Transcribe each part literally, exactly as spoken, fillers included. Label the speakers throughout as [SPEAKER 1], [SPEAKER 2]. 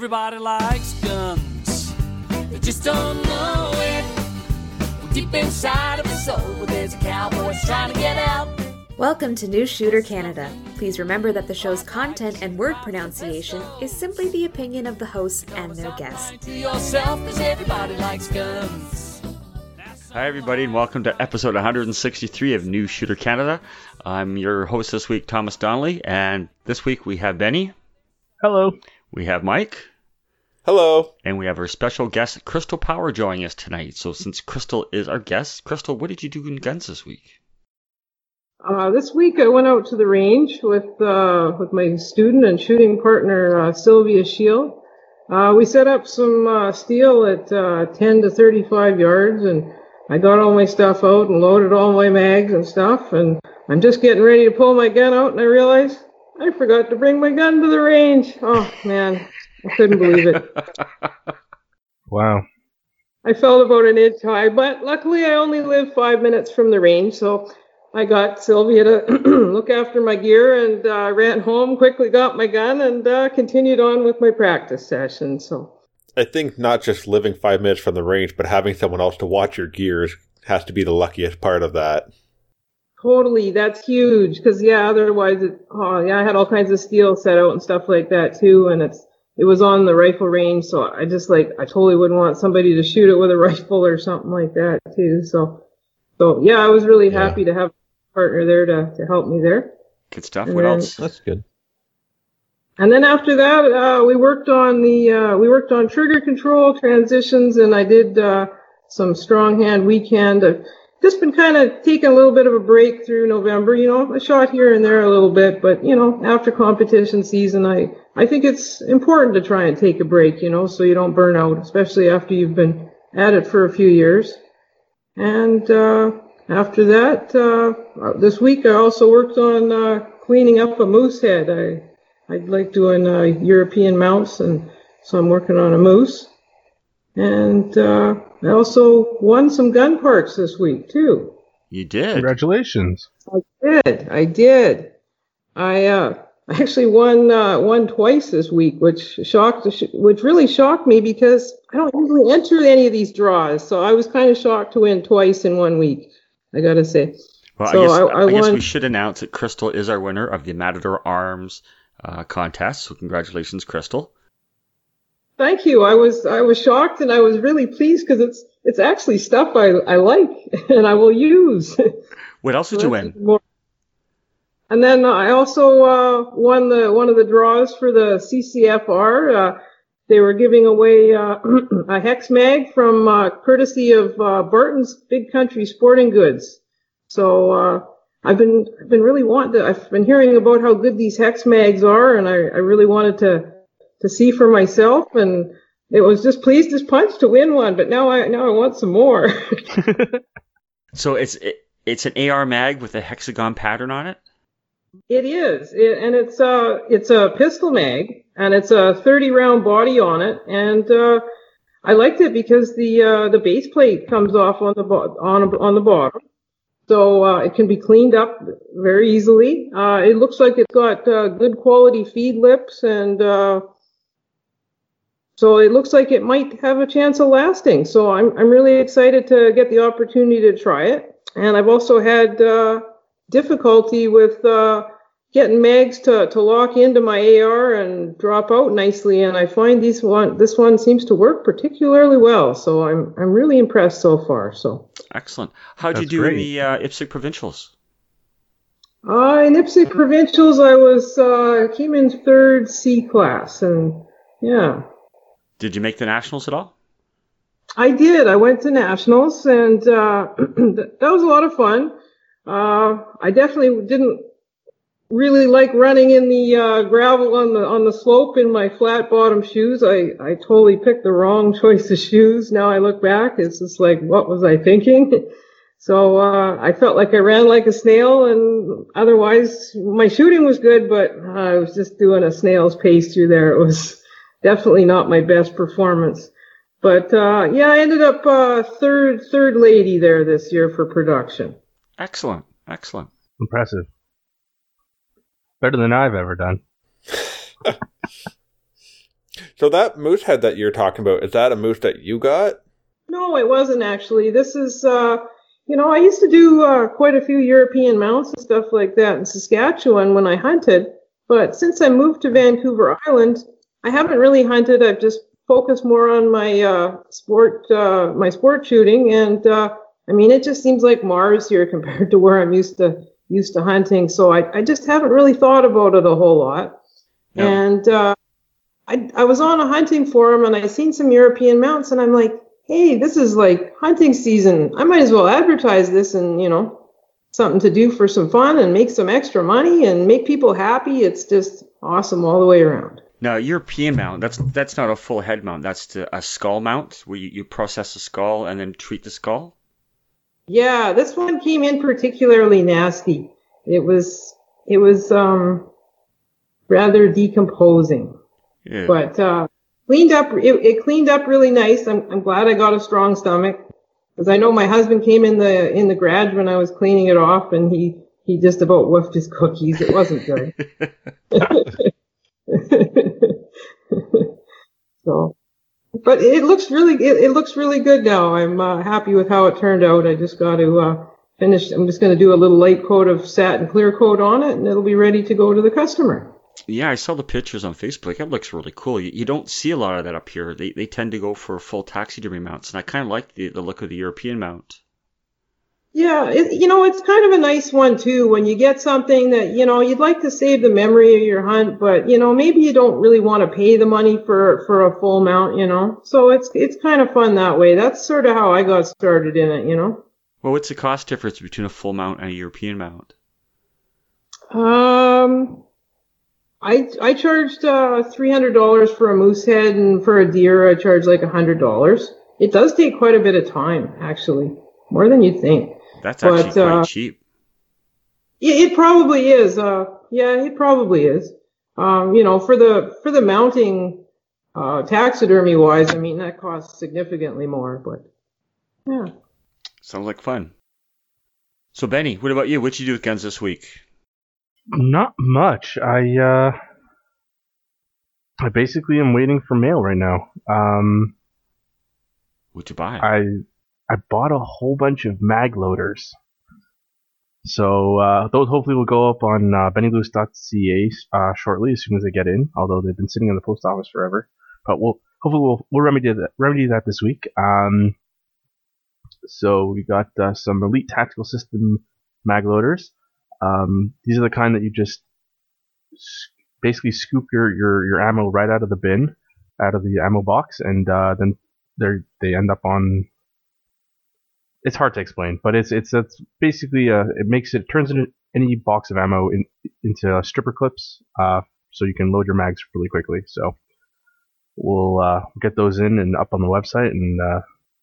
[SPEAKER 1] everybody likes guns. They just don't know it. Deep inside of the soul, there's a cowboy trying to get out.
[SPEAKER 2] Welcome to New Shooter Canada. Please remember that the show's content and word pronunciation is simply the opinion of the hosts and their guests.
[SPEAKER 1] To yourself, 'cause everybody likes guns.
[SPEAKER 3] Hi everybody and welcome to episode one hundred sixty-three of New Shooter Canada. I'm your host this week, Thomas Donnelly, and this week we have Benny.
[SPEAKER 4] Hello.
[SPEAKER 3] We have Mike.
[SPEAKER 5] Hello.
[SPEAKER 3] And we have our special guest, Crystal Power, joining us tonight. So since Crystal is our guest, Crystal, what did you do in guns this week?
[SPEAKER 6] Uh, this week I went out to the range with uh, with my student and shooting partner, uh, Sylvia Shield. Uh, we set up some uh, steel at uh, ten to thirty-five yards, and I got all my stuff out and loaded all my mags and stuff, and I'm just getting ready to pull my gun out, and I realized I forgot to bring my gun to the range. Oh, man, I couldn't believe it.
[SPEAKER 4] Wow.
[SPEAKER 6] I felt about an inch high, but luckily I only live five minutes from the range, so I got Sylvia to look after my gear and uh, ran home, quickly got my gun, and uh, continued on with my practice session. So
[SPEAKER 5] I think not just living five minutes from the range, but having someone else to watch your gears has to be the luckiest part of that.
[SPEAKER 6] Totally, that's huge, because, yeah, otherwise, it, oh, yeah, I had all kinds of steel set out and stuff like that, too, and it's it was on the rifle range, so I just, like, I totally wouldn't want somebody to shoot it with a rifle or something like that, too, so, so yeah, I was really
[SPEAKER 5] Yeah.
[SPEAKER 6] happy to have a partner there to, to help me there.
[SPEAKER 3] Good stuff.
[SPEAKER 6] And
[SPEAKER 3] What
[SPEAKER 6] then-
[SPEAKER 3] else?
[SPEAKER 5] That's good.
[SPEAKER 6] And then after that, uh, we worked on the, uh, we worked on trigger control, transitions, and I did, uh, some strong hand weekend. I've just been kind of taking a little bit of a break through November, you know, I shot here and there a little bit, but, you know, after competition season, I, I think it's important to try and take a break, you know, so you don't burn out, especially after you've been at it for a few years. And, uh, after that, uh, this week I also worked on, uh, cleaning up a moose head. I, I like doing uh, European mounts, and so I'm working on a moose. And uh, I also won some gun parts this week, too.
[SPEAKER 3] You did.
[SPEAKER 4] Congratulations.
[SPEAKER 6] I did. I did. I uh, actually won uh, won twice this week, which shocked, which really shocked me because I don't usually enter any of these draws. So I was kind of shocked to win twice in one week, I got to say.
[SPEAKER 3] Well,
[SPEAKER 6] So
[SPEAKER 3] I guess,
[SPEAKER 6] I-
[SPEAKER 3] I,
[SPEAKER 6] I
[SPEAKER 3] guess
[SPEAKER 6] won-
[SPEAKER 3] we should announce that Crystal is our winner of the Matador Arms uh, contest. So congratulations, Crystal.
[SPEAKER 6] Thank you. I was I was shocked, and I was really pleased because it's it's actually stuff I I like and I will use.
[SPEAKER 3] What else did you win?
[SPEAKER 6] More. And then I also uh, won the one of the draws for the C C F R. Uh, they were giving away uh, a hex mag from uh, courtesy of uh, Barton's Big Country Sporting Goods. So uh, I've been I've been really wanting to. I've been hearing about how good these hex mags are, and I, I really wanted to to see for myself. And it was just pleased as punch to win one. But now I now I want some more.
[SPEAKER 3] So it's it, it's an A R mag with a hexagon pattern on it?
[SPEAKER 6] It is, it, and it's uh it's a pistol mag, and it's a thirty round body on it, and uh, I liked it because the uh, the base plate comes off on the bo- on on the bottom, so uh, it can be cleaned up very easily. Uh, it looks like it's got uh, good quality feed lips, and uh, so it looks like it might have a chance of lasting. So I'm I'm really excited to get the opportunity to try it, and I've also had uh, difficulty with uh, getting mags to, to lock into my A R and drop out nicely, and I find these one this one seems to work particularly well. So I'm I'm really impressed so far. So
[SPEAKER 3] Excellent. How'd you
[SPEAKER 4] That's
[SPEAKER 3] do in
[SPEAKER 4] great.
[SPEAKER 3] the uh, IPSC Provincials?
[SPEAKER 6] uh, in IPSC Provincials, I was uh, came in third C class, and yeah.
[SPEAKER 3] Did you make the Nationals at all?
[SPEAKER 6] I did. I went to nationals, and uh, that was a lot of fun. Uh, I definitely didn't really like running in the uh, gravel on the on the slope in my flat bottom shoes. I, I totally picked the wrong choice of shoes. Now I look back, it's just like, what was I thinking? So uh, I felt like I ran like a snail, and otherwise my shooting was good, but I was just doing a snail's pace through there. It was definitely not my best performance. But uh, yeah, I ended up uh, third third lady there this year for production.
[SPEAKER 3] Excellent. Excellent.
[SPEAKER 4] Impressive. Better than I've ever done.
[SPEAKER 5] So that moose head that you're talking about, is that a moose that you got?
[SPEAKER 6] No, it wasn't actually. This is, uh, you know, I used to do uh, quite a few European mounts and stuff like that in Saskatchewan when I hunted. But since I moved to Vancouver Island, I haven't really hunted. I've just focused more on my uh, sport, uh, my sport shooting. And uh, I mean, it just seems like Mars here compared to where I'm used to used to hunting. So I, I just haven't really thought about it a whole lot.
[SPEAKER 3] Yeah.
[SPEAKER 6] And uh, I, I was on a hunting forum and I seen some European mounts and I'm like, hey, this is like hunting season. I might as well advertise this and, you know, something to do for some fun and make some extra money and make people happy. It's just awesome all the way around.
[SPEAKER 3] Now, European mount, that's that's not a full head mount. That's the, a skull mount where you, you process the skull and then treat the skull?
[SPEAKER 6] Yeah, this one came in particularly nasty. It was, it was um, rather decomposing.
[SPEAKER 3] Yeah.
[SPEAKER 6] But uh, cleaned up. It, it cleaned up really nice. I'm, I'm glad I got a strong stomach because I know my husband came in the in the garage when I was cleaning it off, and he he just about whiffed his cookies. It wasn't good. So, but it looks really it, it looks really good now. I'm uh, happy with how it turned out. I just got to uh, finish. I'm just going to do a little light coat of satin clear coat on it, and it'll be ready to go to the customer.
[SPEAKER 3] Yeah, I saw the pictures on Facebook. It looks really cool. You, you don't see a lot of that up here. They they tend to go for full taxidermy mounts, and I kind of like the, the look of the European mount.
[SPEAKER 6] Yeah, it, you know, it's kind of a nice one, too, when you get something that, you know, you'd like to save the memory of your hunt, but, you know, maybe you don't really want to pay the money for, for a full mount, you know. So it's it's kind of fun that way. That's sort of how I got started in it, you know.
[SPEAKER 3] Well, what's the cost difference between a full mount and a European mount?
[SPEAKER 6] Um... I I charged uh, three hundred dollars for a moose head, and for a deer I charged like one hundred dollars. It does take quite a bit of time, actually, more than you'd think.
[SPEAKER 3] That's actually
[SPEAKER 6] but,
[SPEAKER 3] quite
[SPEAKER 6] uh,
[SPEAKER 3] cheap.
[SPEAKER 6] It, it probably is. Uh, yeah, it probably is. Um, you know, for the for the mounting, uh, taxidermy wise, I mean that costs significantly more. But yeah,
[SPEAKER 3] Sounds like fun. So Benny, what about you? What'd you do with guns this week?
[SPEAKER 4] Not much. I uh, I basically am waiting for mail right now. Um,
[SPEAKER 3] What'd you buy?
[SPEAKER 4] I I bought a whole bunch of mag loaders. So uh, those hopefully will go up on uh, benny lewis dot c a uh, shortly, as soon as they get in. Although they've been sitting in the post office forever, but we'll hopefully we'll we'll remedy that remedy that this week. Um, so we got uh, some Elite Tactical System mag loaders. Um, these are the kind that you just basically scoop your, your, your ammo right out of the bin, out of the ammo box, and uh, then they they end up on. It's hard to explain, but it's it's it's basically uh it makes it turns into any box of ammo in, into uh, stripper clips, uh, so you can load your mags really quickly. So we'll uh, get those in and up on the website, and uh,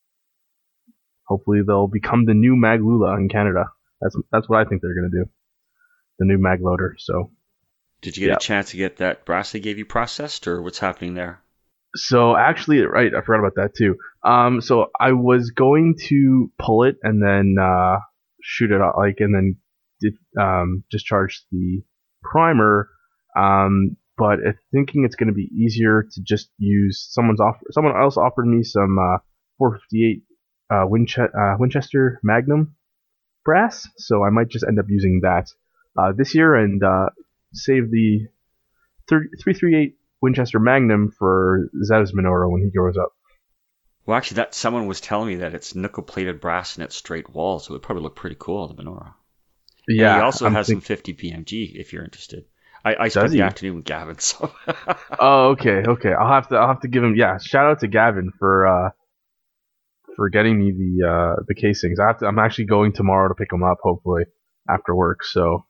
[SPEAKER 4] hopefully they'll become the new Maglula in Canada. That's that's what I think they're gonna do. The new mag loader. So,
[SPEAKER 3] Did you get
[SPEAKER 4] yeah.
[SPEAKER 3] a chance to get that brass they gave you processed, or what's happening there?
[SPEAKER 4] So actually, right, I forgot about that too. Um, so I was going to pull it and then uh, shoot it out, like, and then did, um, discharge the primer. Um, but I'm thinking it's going to be easier to just use someone's offer. Someone else offered me some uh, four fifty-eight uh, Winche- uh, Winchester Magnum brass, so I might just end up using that. Uh, this year and uh, save the three thirty-eight Winchester Magnum for Zev's menorah when he grows up.
[SPEAKER 3] Well, actually, that someone was telling me that it's nickel-plated brass and it's straight walls, so it would probably look pretty cool on the menorah.
[SPEAKER 4] Yeah,
[SPEAKER 3] and he also
[SPEAKER 4] I'm
[SPEAKER 3] has
[SPEAKER 4] think-
[SPEAKER 3] some fifty P M G if you're interested. I, I spent
[SPEAKER 4] Does
[SPEAKER 3] the
[SPEAKER 4] he?
[SPEAKER 3] afternoon with Gavin, so.
[SPEAKER 4] Oh, okay, okay. I'll have to I'll have to give him yeah. Shout out to Gavin for uh, for getting me the uh, the casings. I have to, I'm actually going tomorrow to pick them up, hopefully after work. So.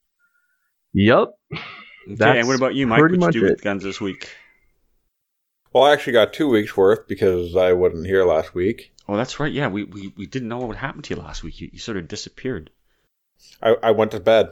[SPEAKER 4] Yep.
[SPEAKER 3] Okay, and what about you, Mike?
[SPEAKER 4] pretty
[SPEAKER 3] What'd you
[SPEAKER 4] much
[SPEAKER 3] do
[SPEAKER 4] it.
[SPEAKER 3] with guns this week?
[SPEAKER 5] Well, I actually got two weeks worth because I wasn't here last week.
[SPEAKER 3] Oh, that's right. Yeah, we, we, we didn't know what happened to you last week. You, you sort of disappeared.
[SPEAKER 5] I, I went to bed.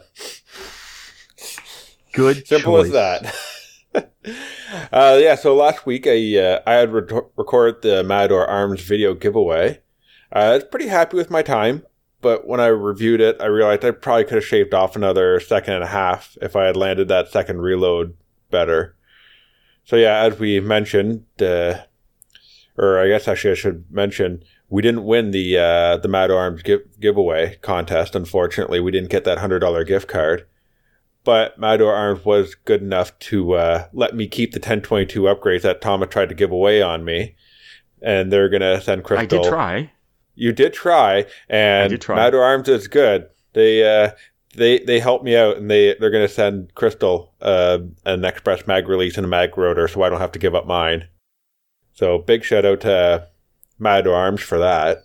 [SPEAKER 4] Good
[SPEAKER 5] Simple
[SPEAKER 4] choice.
[SPEAKER 5] as that. uh, yeah, so last week I uh, I had re- recorded the Matador Arms video giveaway. Uh, I was pretty happy with my time, but when I reviewed it, I realized I probably could have shaved off another second and a half if I had landed that second reload better. So yeah, as we mentioned, uh, or I guess actually I should mention, we didn't win the uh, the Mad Arms give, giveaway contest. Unfortunately, we didn't get that one hundred dollars gift card. But Mad Arms was good enough to uh, let me keep the ten twenty-two upgrades that Thomas tried to give away on me. And they're going to send Crystal.
[SPEAKER 3] I did try.
[SPEAKER 5] You did try. And
[SPEAKER 3] I did try.
[SPEAKER 5] Mad Arms is good. They uh, they they helped me out, and they, they're going to send Crystal uh, an Express mag release and a mag rotor, so I don't have to give up mine. So big shout out to Mad Arms for that.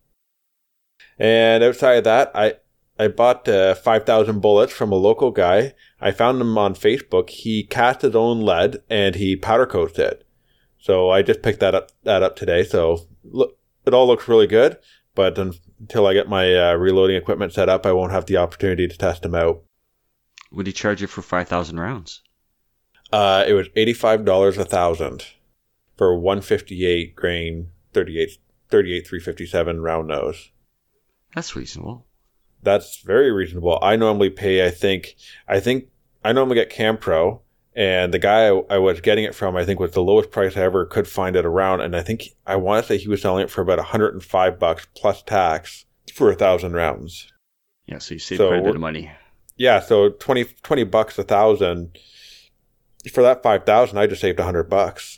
[SPEAKER 5] And outside of that, I, I bought uh, five thousand bullets from a local guy. I found him on Facebook. He cast his own lead, and he powder coats it. So I just picked that up that up today. So look, it all looks really good. But until I get my uh, reloading equipment set up, I won't have the opportunity to test them out.
[SPEAKER 3] Would he charge you for five thousand rounds?
[SPEAKER 5] Uh, it was eighty-five dollars a thousand for one fifty-eight grain, thirty-eight, thirty-eight three fifty-seven round nose.
[SPEAKER 3] That's reasonable.
[SPEAKER 5] That's very reasonable. I normally pay, I think, I think I normally get Campro, and the guy I, I was getting it from, I think, was the lowest price I ever could find it around, and I think I want to say he was selling it for about one hundred five bucks plus tax for a thousand rounds.
[SPEAKER 3] Yeah, so you save
[SPEAKER 5] So
[SPEAKER 3] quite a bit of money.
[SPEAKER 5] Yeah, so twenty, twenty bucks a thousand. For that five thousand, I just saved a hundred bucks.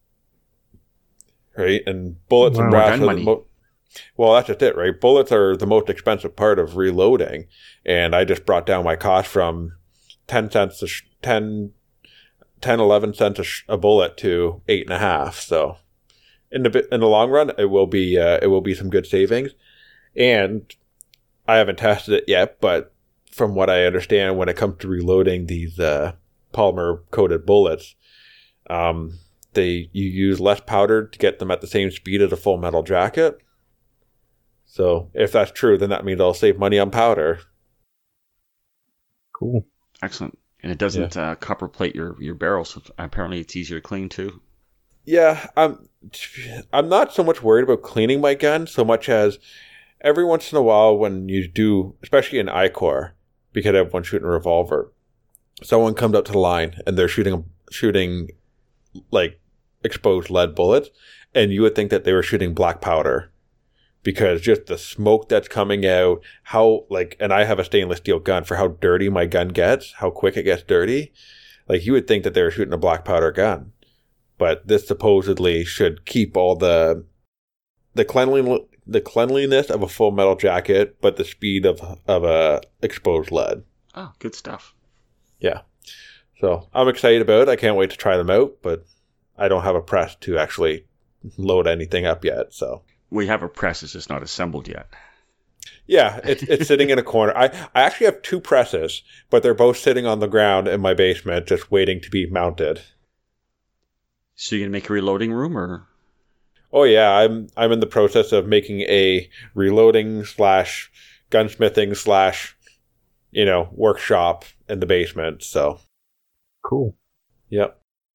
[SPEAKER 5] Right? And bullets
[SPEAKER 4] Wow.
[SPEAKER 5] and
[SPEAKER 3] More
[SPEAKER 5] brass
[SPEAKER 3] gun
[SPEAKER 5] are
[SPEAKER 3] money.
[SPEAKER 5] the mo- well, that's just it, right? Bullets are the most expensive part of reloading, and I just brought down my cost from ten cents to sh- ten, ten, eleven cents a, sh- a bullet to eight and a half. So, in the in the long run, it will be uh, it will be some good savings. And I haven't tested it yet, but from what I understand, when it comes to reloading these uh, polymer coated bullets, um, they you use less powder to get them at the same speed as a full metal jacket. So if that's true, then that means I'll save money on powder.
[SPEAKER 4] Cool.
[SPEAKER 3] Excellent. And it doesn't uh, copper plate your, your barrel, so apparently it's easier to clean too.
[SPEAKER 5] Yeah, I'm I'm not so much worried about cleaning my gun so much as every once in a while when you do, especially in I COR, because everyone's shooting a revolver, someone comes up to the line and they're shooting shooting like exposed lead bullets, and you would think that they were shooting black powder. Because just the smoke that's coming out, how, like, and I have a stainless steel gun, for how dirty my gun gets, how quick it gets dirty, like, you would think that they were shooting a black powder gun. But this supposedly should keep all the, the cleanliness, the cleanliness of a full metal jacket, but the speed of, of a exposed lead.
[SPEAKER 3] Oh, good stuff.
[SPEAKER 5] Yeah. So, I'm excited about it. I can't wait to try them out, but I don't have a press to actually load anything up yet, so.
[SPEAKER 3] We have a press, it's just not assembled yet.
[SPEAKER 5] Yeah, it's it's sitting in a corner. I, I actually have two presses, but they're both sitting on the ground in my basement, just waiting to be mounted.
[SPEAKER 3] So you're gonna make a reloading room, or?
[SPEAKER 5] Oh yeah, I'm I'm in the process of making a reloading slash gunsmithing slash, you know, workshop in the basement. So,
[SPEAKER 4] Cool.
[SPEAKER 5] yep.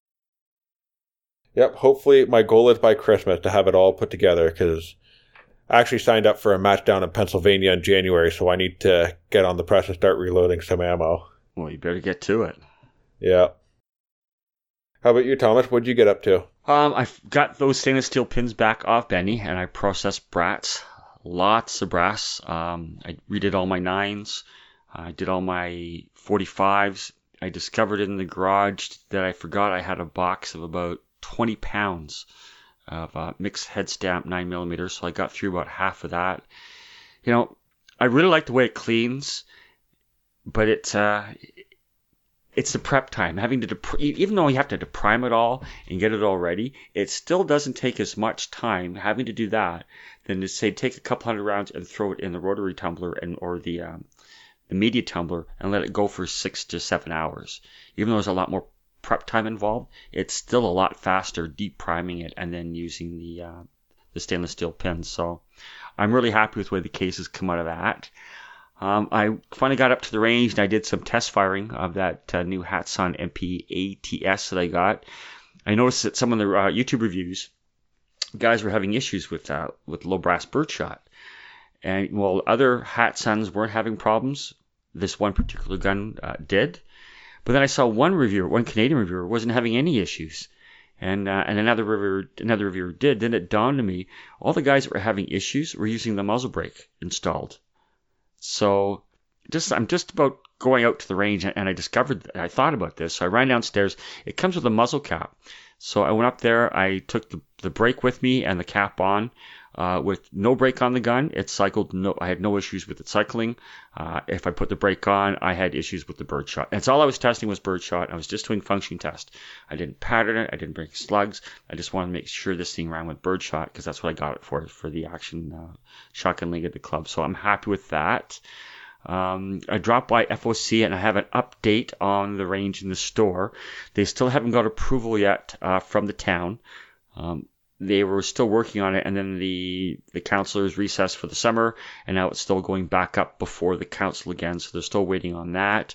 [SPEAKER 5] Yep, hopefully my goal is by Christmas to have it all put together, because I actually signed up for a match down in Pennsylvania in January, so I need to get on the press and start reloading some ammo.
[SPEAKER 3] Well, you better get to it.
[SPEAKER 5] Yeah. How about you, Thomas? What'd you get up to?
[SPEAKER 3] Um, I got those stainless steel pins back off Benny, and I processed brats. Lots of brass. Um, I redid all my nines. I did all my forty-fives. I discovered in the garage that I forgot I had a box of about twenty pounds of uh, mixed head stamp nine millimeters, so I got through about half of that. You know, I really like the way it cleans, but it's uh, it's the prep time. Having to dep- even though you have to deprime it all and get it all ready, it still doesn't take as much time having to do that than to say take a couple hundred rounds and throw it in the rotary tumbler and or the um, the media tumbler and let it go for six to seven hours. Even though there's a lot more prep time involved, it's still a lot faster deep priming it and then using the uh, the stainless steel pins. So I'm really happy with the way the cases come out of that. Um, I finally got up to the range and I did some test firing of that uh, new Hatsan M P A T S that I got. I noticed that some of the uh, YouTube reviews, guys were having issues with uh, with low brass birdshot. And while other Hatsans weren't having problems, this one particular gun uh, did. But then I saw one reviewer, one Canadian reviewer, wasn't having any issues. And uh, and another reviewer, another reviewer did. Then it dawned on me, all the guys that were having issues were using the muzzle brake installed. So just I'm just about going out to the range, and I discovered, I thought about this. So I ran downstairs. It comes with a muzzle cap. So I went up there. I took the, the brake with me and the cap on. Uh, with no brake on the gun, it cycled. No, I had no issues with it cycling. Uh, if I put the brake on, I had issues with the birdshot. That's all I was testing was birdshot. I was just doing function test. I didn't pattern it. I didn't bring slugs. I just wanted to make sure this thing ran with birdshot because that's what I got it for, for the action uh, shotgun league at the club. So I'm happy with that. Um, I dropped by F O C and I have an update on the range in the store. They still haven't got approval yet uh, from the town. Um, They were still working on it, and then the the councilors recessed for the summer, and now it's still going back up before the council again, so they're still waiting on that.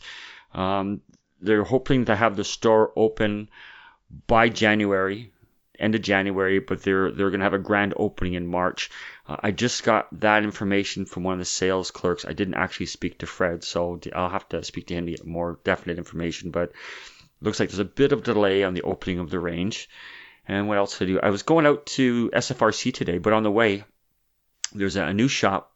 [SPEAKER 3] Um, they're hoping to have the store open by January, end of January, but they're they're going to have a grand opening in March. Uh, I just got that information from one of the sales clerks. I didn't actually speak to Fred, so I'll have to speak to him to get more definite information, but it looks like there's a bit of delay on the opening of the range. And what else did I do? I was going out to S F R C today, but on the way, there's a, a new shop,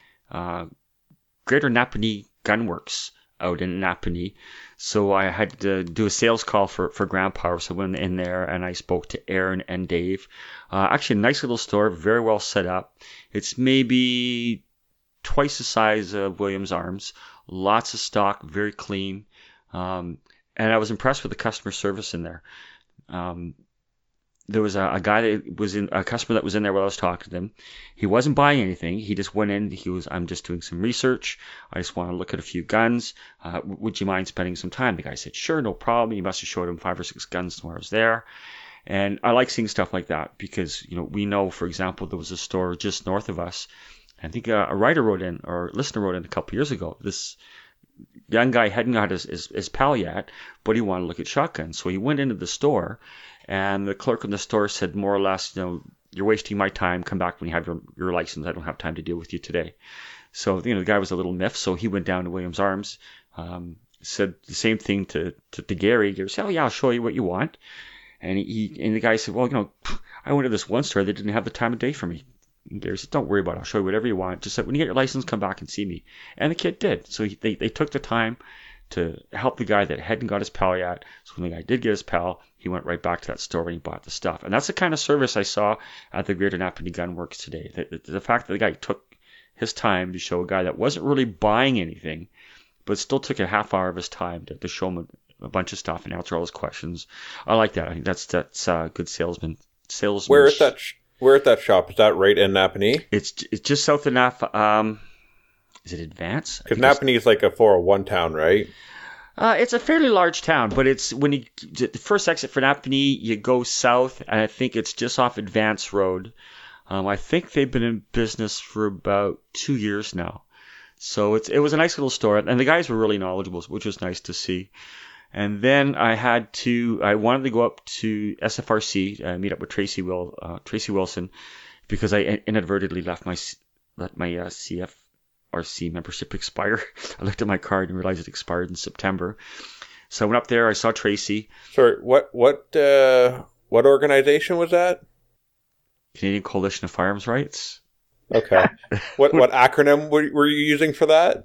[SPEAKER 3] uh, Greater Napanee Gunworks out in Napanee. So I had to do a sales call for, for Ground Power. So I went in there and I spoke to Aaron and Dave. Uh, actually, a nice little store, very well set up. It's maybe twice the size of Williams Arms. Lots of stock, very clean. Um, and I was impressed with the customer service in there. Um, There was a, a guy that was in a customer that was in there while I was talking to him. He wasn't buying anything. He just went in. He was, I'm just doing some research. I just want to look at a few guns. Uh, would you mind spending some time? The guy said, sure, no problem. He must have showed him five or six guns when I was there. And I like seeing stuff like that because, you know, we know, for example, there was a store just north of us. I think a, a writer wrote in, or a listener wrote in a couple years ago. This young guy hadn't got his, his, his pal yet, but he wanted to look at shotguns. So he went into the store. And the clerk in the store said more or less, you know, you're wasting my time. Come back when you have your, your license. I don't have time to deal with you today. So, you know, the guy was a little miffed. So he went down to Williams Arms, um, said the same thing to, to, to Gary. Gary said, oh, yeah, I'll show you what you want. And he and the guy said, well, you know, I went to this one store. They didn't have the time of day for me. And Gary said, don't worry about it. I'll show you whatever you want. Just said, when you get your license, come back and see me. And the kid did. So he, they, they took the time to help the guy that hadn't got his pal yet. So when the guy did get his pal, he went right back to that store and he bought the stuff. And that's the kind of service I saw at the Greater Napanee Gunworks today. The, the, the fact that the guy took his time to show a guy that wasn't really buying anything, but still took a half hour of his time to, to show him a, a bunch of stuff and answer all his questions. I like that. I think that's that's uh, good salesman. Salesman.
[SPEAKER 5] Where is that? Sh- where is that shop? Is that right in Napanee?
[SPEAKER 3] It's it's just south of Napa. Um, is it Advance?
[SPEAKER 5] Because Napanee is like a four oh one town, right?
[SPEAKER 3] Uh, it's a fairly large town, but it's when you the first exit for Napanee, you go south, and I think it's just off Advance Road. Um, I think they've been in business for about two years now, so it's it was a nice little store, and the guys were really knowledgeable, which was nice to see. And then I had to, I wanted to go up to S F R C, uh, meet up with Tracy Will, uh, Tracy Wilson, because I inadvertently left my let my uh, C F R C membership expire. I looked at my card and realized it expired in September. So I went up there. I saw Tracy.
[SPEAKER 5] Sorry, what what uh, what organization was that?
[SPEAKER 3] Canadian Coalition of Firearms Rights.
[SPEAKER 5] Okay. What what acronym were, were you using for that?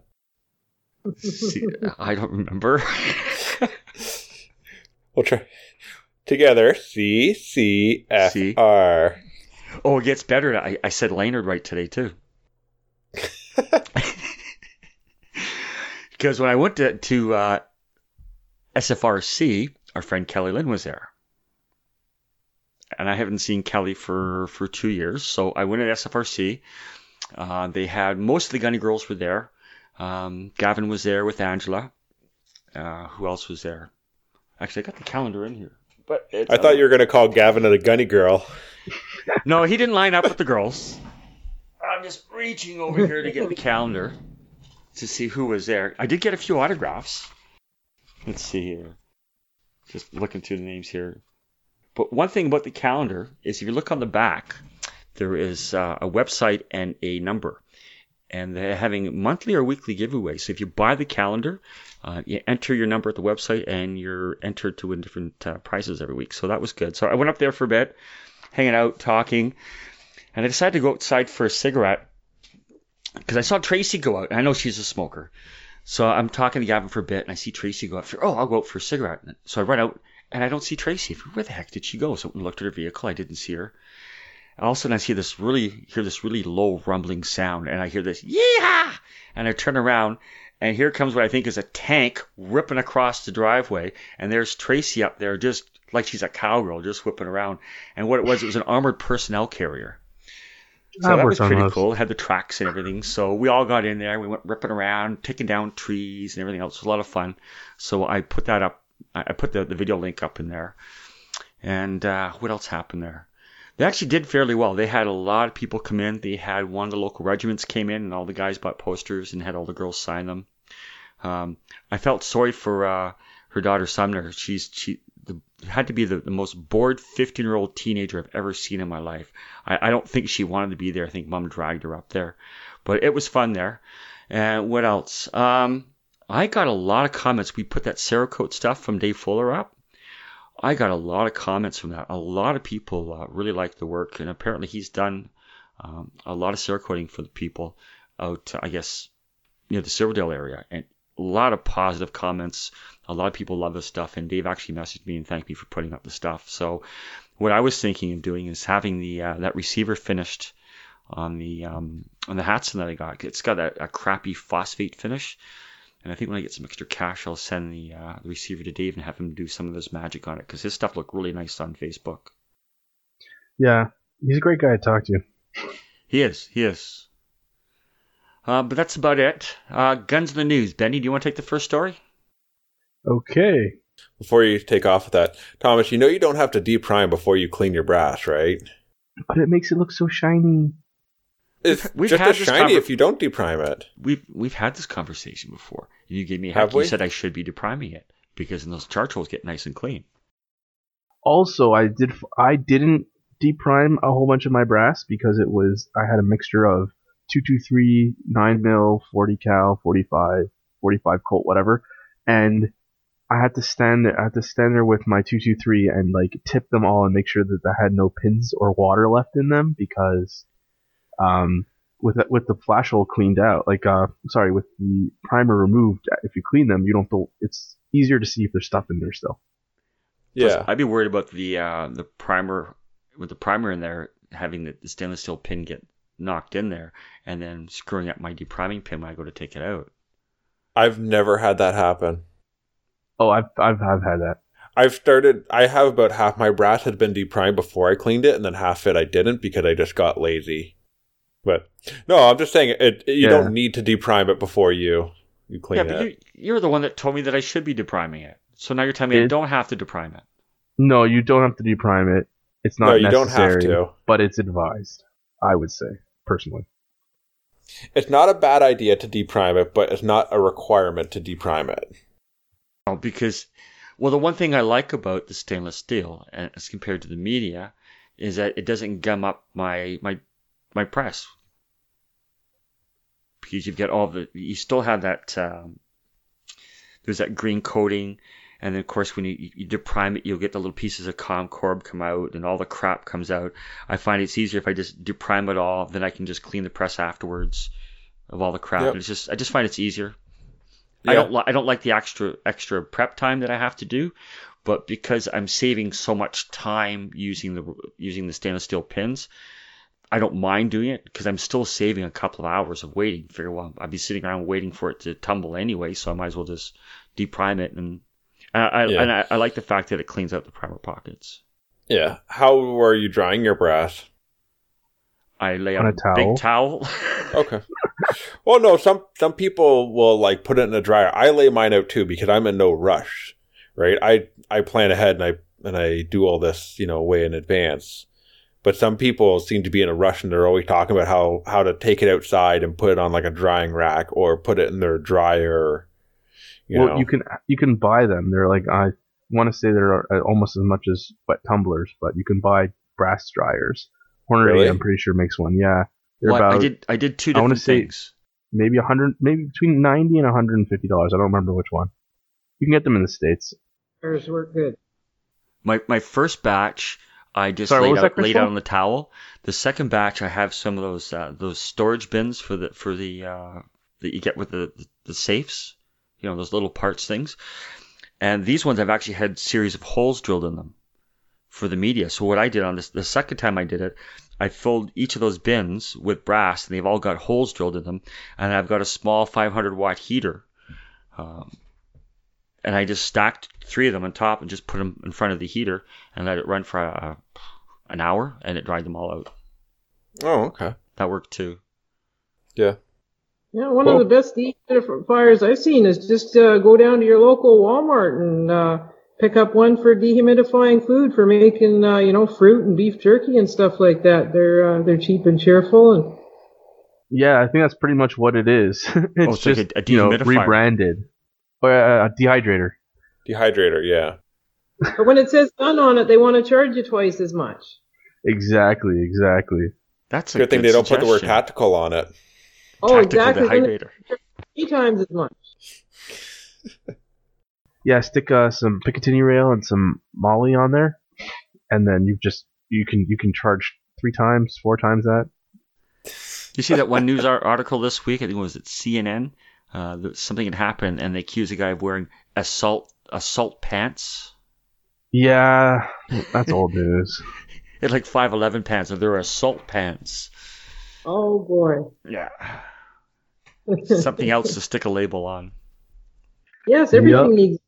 [SPEAKER 3] C- I don't remember.
[SPEAKER 5] We'll try together. C C F R.
[SPEAKER 3] Oh, it gets better. I, I said Laynard right today too. Because when I went to, to uh, S F R C, our friend Kelly Lynn was there. And I haven't seen Kelly for, for two years. So I went to S F R C. Uh, they had, most of the Gunny girls were there. Um, Gavin was there with Angela. Uh, who else was there? Actually, I got the calendar in here. But it's,
[SPEAKER 5] I thought you were going to call Gavin a Gunny girl.
[SPEAKER 3] No, he didn't line up with the girls. I'm just reaching over here to get the calendar to see who was there. I did get a few autographs. Let's see here. Just looking through the names here. But one thing about the calendar is if you look on the back, there is uh, a website and a number. and they're having monthly or weekly giveaways. So if you buy the calendar, uh, you enter your number at the website, and you're entered to win different uh, prizes every week. So that was good. So I went up there for a bit, hanging out, talking, and I decided to go outside for a cigarette because I saw Tracy go out, and I know she's a smoker. So I'm talking to Gavin for a bit, and I see Tracy go out for, oh, I'll go out for a cigarette. So I run out, and I don't see Tracy. Where the heck did she go? So I looked at her vehicle. I didn't see her. All of a sudden, I see this really, hear this really low rumbling sound, and I hear this, yeah! And I turn around, and here comes what I think is a tank ripping across the driveway, and there's Tracy up there, just like she's a cowgirl, just whipping around. And what it was, it was an armored personnel carrier. So that, that was pretty cool. It had the tracks and everything. So we all got in there. We went ripping around, taking down trees and everything else. It was a lot of fun. So I put that up. I put the, the video link up in there. And uh, what else happened there? They actually did fairly well. They had a lot of people come in. They had one of the local regiments came in, and all the guys bought posters and had all the girls sign them. Um, I felt sorry for uh, her daughter Sumner. She's she the, had to be the, the most bored fifteen-year-old teenager I've ever seen in my life. I, I don't think she wanted to be there. I think Mom dragged her up there. But it was fun there. And what else? Um, I got a lot of comments. We put that Cerakote stuff from Dave Fuller up. I got a lot of comments from that. A lot of people uh, really liked the work, and apparently he's done um, a lot of Cerakoting for the people out, I guess, near the Silverdale area. And a lot of positive comments. A lot of people love this stuff, and Dave actually messaged me and thanked me for putting up the stuff. So what I was thinking of doing is having the uh, that receiver finished on the um, on the Hatson that I got. It's got a, a crappy phosphate finish. And I think when I get some extra cash, I'll send the, uh, the receiver to Dave and have him do some of this magic on it, because his stuff looked really nice on Facebook.
[SPEAKER 4] Yeah, he's a great guy to talk to.
[SPEAKER 3] He is, he is. Uh, but that's about it. Uh, guns in the news. Benny, do you want to take the first story?
[SPEAKER 4] Okay.
[SPEAKER 5] Before you take off with that, Thomas, you know you don't have to deprime before you clean your brass, right?
[SPEAKER 4] But it makes it look so shiny.
[SPEAKER 5] It's
[SPEAKER 3] we've
[SPEAKER 5] just
[SPEAKER 3] had
[SPEAKER 5] as
[SPEAKER 3] this
[SPEAKER 5] shiny
[SPEAKER 3] conver-
[SPEAKER 5] if you don't deprime it.
[SPEAKER 3] We've we've had this conversation before. You gave me a
[SPEAKER 5] Have
[SPEAKER 3] heck.
[SPEAKER 5] we?
[SPEAKER 3] You said I should be depriming it because then those charge holes get nice and clean.
[SPEAKER 4] Also, I did I didn't deprime a whole bunch of my brass because it was I had a mixture of two twenty-three, nine mil, forty cal, forty-five, forty-five Colt, whatever, and I had to stand there. I had to stand there with my two twenty-three and like tip them all and make sure that I had no pins or water left in them because. Um, with the, with the flash hole cleaned out, like uh, sorry, with the primer removed, if you clean them, you don't feel it's easier to see if there's stuff in there still.
[SPEAKER 5] Yeah,
[SPEAKER 3] Plus, I'd be worried about the uh, the primer with the primer in there having the, the stainless steel pin get knocked in there and then screwing up my depriming pin when I go to take it out.
[SPEAKER 5] I've never had that happen.
[SPEAKER 4] Oh, I've I've I've had that.
[SPEAKER 5] I've started. I have about half my brass had been deprimed before I cleaned it, and then half it I didn't because I just got lazy. But no, I'm just saying it. You
[SPEAKER 4] yeah.
[SPEAKER 5] don't need to deprime it before you you clean
[SPEAKER 3] yeah, but
[SPEAKER 5] it.
[SPEAKER 3] you, you're the one that told me that I should be depriming it. So now you're telling me
[SPEAKER 4] it,
[SPEAKER 3] I don't have to deprime it.
[SPEAKER 4] No, you don't have to deprime it. It's not
[SPEAKER 5] no, you
[SPEAKER 4] necessary,
[SPEAKER 5] don't have to.
[SPEAKER 4] But it's advised. I would say personally.
[SPEAKER 5] It's not a bad idea to deprime it, but it's not a requirement to deprime it.
[SPEAKER 3] Oh, because, well, the one thing I like about the stainless steel, as compared to the media, is that it doesn't gum up my my my press. Because you've got all the, you still have that, um, there's that green coating, and then of course when you, you deprime it, you'll get the little pieces of Comcorb come out, and all the crap comes out. I find it's easier if I just deprime it all, then I can just clean the press afterwards of all the crap.
[SPEAKER 5] Yep.
[SPEAKER 3] It's just, I just find it's easier.
[SPEAKER 5] Yeah.
[SPEAKER 3] I don't, li- I don't like the extra extra prep time that I have to do, but because I'm saving so much time using the using the stainless steel pins, I don't mind doing it because I'm still saving a couple of hours of waiting. Figure, well, I'd be sitting around waiting for it to tumble anyway, so I might as well just deprime it. And I, I,
[SPEAKER 5] yeah.
[SPEAKER 3] and I, I like the fact that it cleans out the primer pockets.
[SPEAKER 5] Yeah. How are you drying your brass?
[SPEAKER 3] I lay
[SPEAKER 4] On
[SPEAKER 3] on
[SPEAKER 4] a towel.
[SPEAKER 3] big towel.
[SPEAKER 5] Okay. Well, no, some some people will like put it in a dryer. I lay mine out too because I'm in no rush, right? I I plan ahead and I and I do all this, you know, way in advance. But some people seem to be in a rush and they're always talking about how, how to take it outside and put it on like a drying rack or put it in their dryer. You
[SPEAKER 4] well,
[SPEAKER 5] know.
[SPEAKER 4] you can you can buy them. They're like I want to say they're almost as much as wet tumblers, but you can buy brass dryers. Hornady,
[SPEAKER 5] Really?
[SPEAKER 4] I'm pretty sure makes one. Yeah, they're
[SPEAKER 3] Well,
[SPEAKER 4] about.
[SPEAKER 3] I did I did two
[SPEAKER 4] I wanna
[SPEAKER 3] different
[SPEAKER 4] say-
[SPEAKER 3] things.
[SPEAKER 4] maybe a hundred, maybe between ninety and a hundred and fifty dollars. I don't remember which one. You can get them in the States.
[SPEAKER 6] Ours work good.
[SPEAKER 3] My my first batch, I just
[SPEAKER 4] Sorry, what
[SPEAKER 3] laid
[SPEAKER 4] was
[SPEAKER 3] out
[SPEAKER 4] that,
[SPEAKER 3] laid
[SPEAKER 4] Crystal?
[SPEAKER 3] out on the towel. The second batch, I have some of those uh, those storage bins for the for the uh, that you get with the the safes, you know, those little parts things. And these ones I've actually had series of holes drilled in them for the media. So what I did on this, the second time I did it, I filled each of those bins with brass, and they've all got holes drilled in them. And I've got a small five hundred watt heater. Um, and I just stacked three of them on top and just put them in front of the heater and let it run for a, an hour, and it dried them all out.
[SPEAKER 5] Oh, okay.
[SPEAKER 3] That worked too.
[SPEAKER 5] Yeah.
[SPEAKER 6] Yeah, one
[SPEAKER 5] Cool.
[SPEAKER 6] of the best dehumidifiers I've seen is just uh, go down to your local Walmart and uh, pick up one for dehumidifying food for making, uh, you know, fruit and beef jerky and stuff like that. They're uh, they're cheap and cheerful, and
[SPEAKER 4] Yeah, I think that's pretty much what it is. it's
[SPEAKER 3] Oh, it's like
[SPEAKER 4] just
[SPEAKER 3] a- a
[SPEAKER 4] you know,
[SPEAKER 3] dehumidifier.
[SPEAKER 4] rebranded. Or uh, a dehydrator.
[SPEAKER 5] Dehydrator, yeah.
[SPEAKER 6] but when it says gun on it, they want to charge you twice as much.
[SPEAKER 4] Exactly, exactly.
[SPEAKER 3] That's a
[SPEAKER 5] Good thing
[SPEAKER 3] good
[SPEAKER 5] they don't put the word
[SPEAKER 3] suggestion.
[SPEAKER 5] tactical on it.
[SPEAKER 6] Oh,
[SPEAKER 3] Tactical
[SPEAKER 6] exactly. Then
[SPEAKER 3] dehydrator.
[SPEAKER 6] it's three times as much.
[SPEAKER 4] Yeah, stick uh, some Picatinny rail and some Molly on there, and then you just you can you can charge three times, four times that.
[SPEAKER 3] You see that one news ar- article this week? I think it was at C N N. Uh, that something had happened, and they accused a guy of wearing assault assault pants.
[SPEAKER 4] Yeah, that's old news.
[SPEAKER 3] It's like five eleven pants, and they're assault pants.
[SPEAKER 6] Oh boy.
[SPEAKER 3] Yeah, something else to stick a label on.
[SPEAKER 6] Yes, everything
[SPEAKER 4] Yep.
[SPEAKER 6] needs.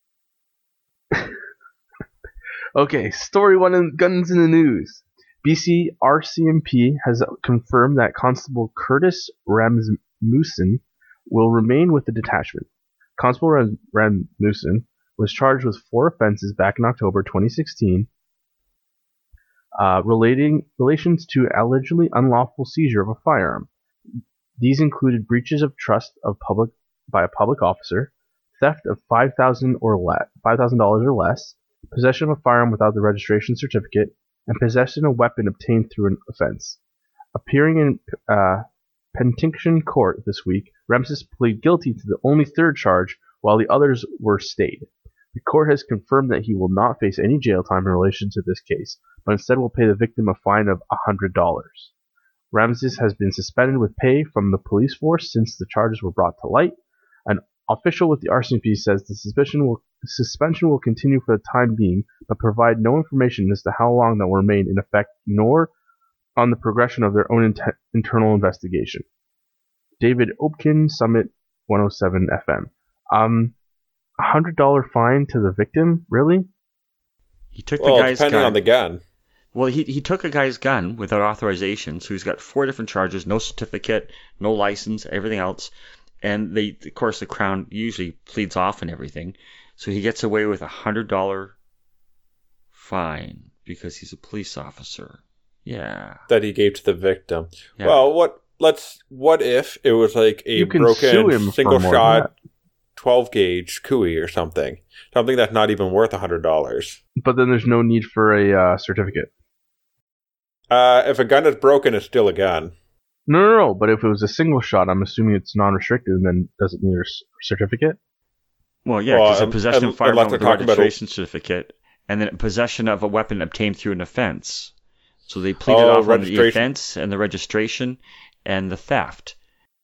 [SPEAKER 4] Okay, story one in Guns in the News. B C R C M P has confirmed that Constable Curtis Rasmussen will remain with the detachment. Constable Ram- Rasmussen was charged with four offenses back in October twenty sixteen uh, relating relations to allegedly unlawful seizure of a firearm. These included breaches of trust of public by a public officer, theft of five thousand dollars or less, five thousand dollars or less, possession of a firearm without the registration certificate, and possession of a weapon obtained through an offense. Appearing in uh, Penticton Court this week, Ramses pleaded guilty to the only third charge, while the others were stayed. The court has confirmed that he will not face any jail time in relation to this case, but instead will pay the victim a fine of one hundred dollars. Ramses has been suspended with pay from the police force since the charges were brought to light. An official with the R C M P says the suspicion will, suspension will continue for the time being, but provide no information as to how long that will remain in effect, nor on the progression of their own inter- internal investigation. David Opkin, Summit one oh seven F M. Um, a one hundred dollars fine to the victim? Really?
[SPEAKER 3] He took
[SPEAKER 5] Well,
[SPEAKER 3] the guy's
[SPEAKER 5] depending
[SPEAKER 3] gun.
[SPEAKER 5] on the gun.
[SPEAKER 3] Well, he he took a guy's gun without authorization, so he's got four different charges: no certificate, no license, everything else. And they, of course, the Crown usually pleads off and everything, so he gets away with a hundred dollar fine because he's a police officer. Yeah.
[SPEAKER 5] That he gave to the victim.
[SPEAKER 3] Yeah.
[SPEAKER 5] Well, what? Let's. What if it was like a
[SPEAKER 4] You can sue him
[SPEAKER 5] broken
[SPEAKER 4] for
[SPEAKER 5] single
[SPEAKER 4] more than
[SPEAKER 5] shot,
[SPEAKER 4] that.
[SPEAKER 5] twelve gauge Cooey or something? Something that's not even worth a hundred dollars.
[SPEAKER 4] But then there's no need for a uh, certificate.
[SPEAKER 5] Uh, if a gun is broken, it's still a gun.
[SPEAKER 4] No, no, no. But if it was a single shot, I'm assuming it's non-restricted, and then does it need a c- certificate?
[SPEAKER 3] Well, yeah,
[SPEAKER 5] Well,
[SPEAKER 3] because
[SPEAKER 5] um,
[SPEAKER 3] a possession
[SPEAKER 5] un-
[SPEAKER 3] of firearm
[SPEAKER 5] unless
[SPEAKER 3] with a
[SPEAKER 5] they're talking about a-
[SPEAKER 3] registration certificate, and then possession of a weapon obtained through an offense. So they pleaded
[SPEAKER 5] Oh,
[SPEAKER 3] off on the
[SPEAKER 5] registration.
[SPEAKER 3] offense and the registration and the theft.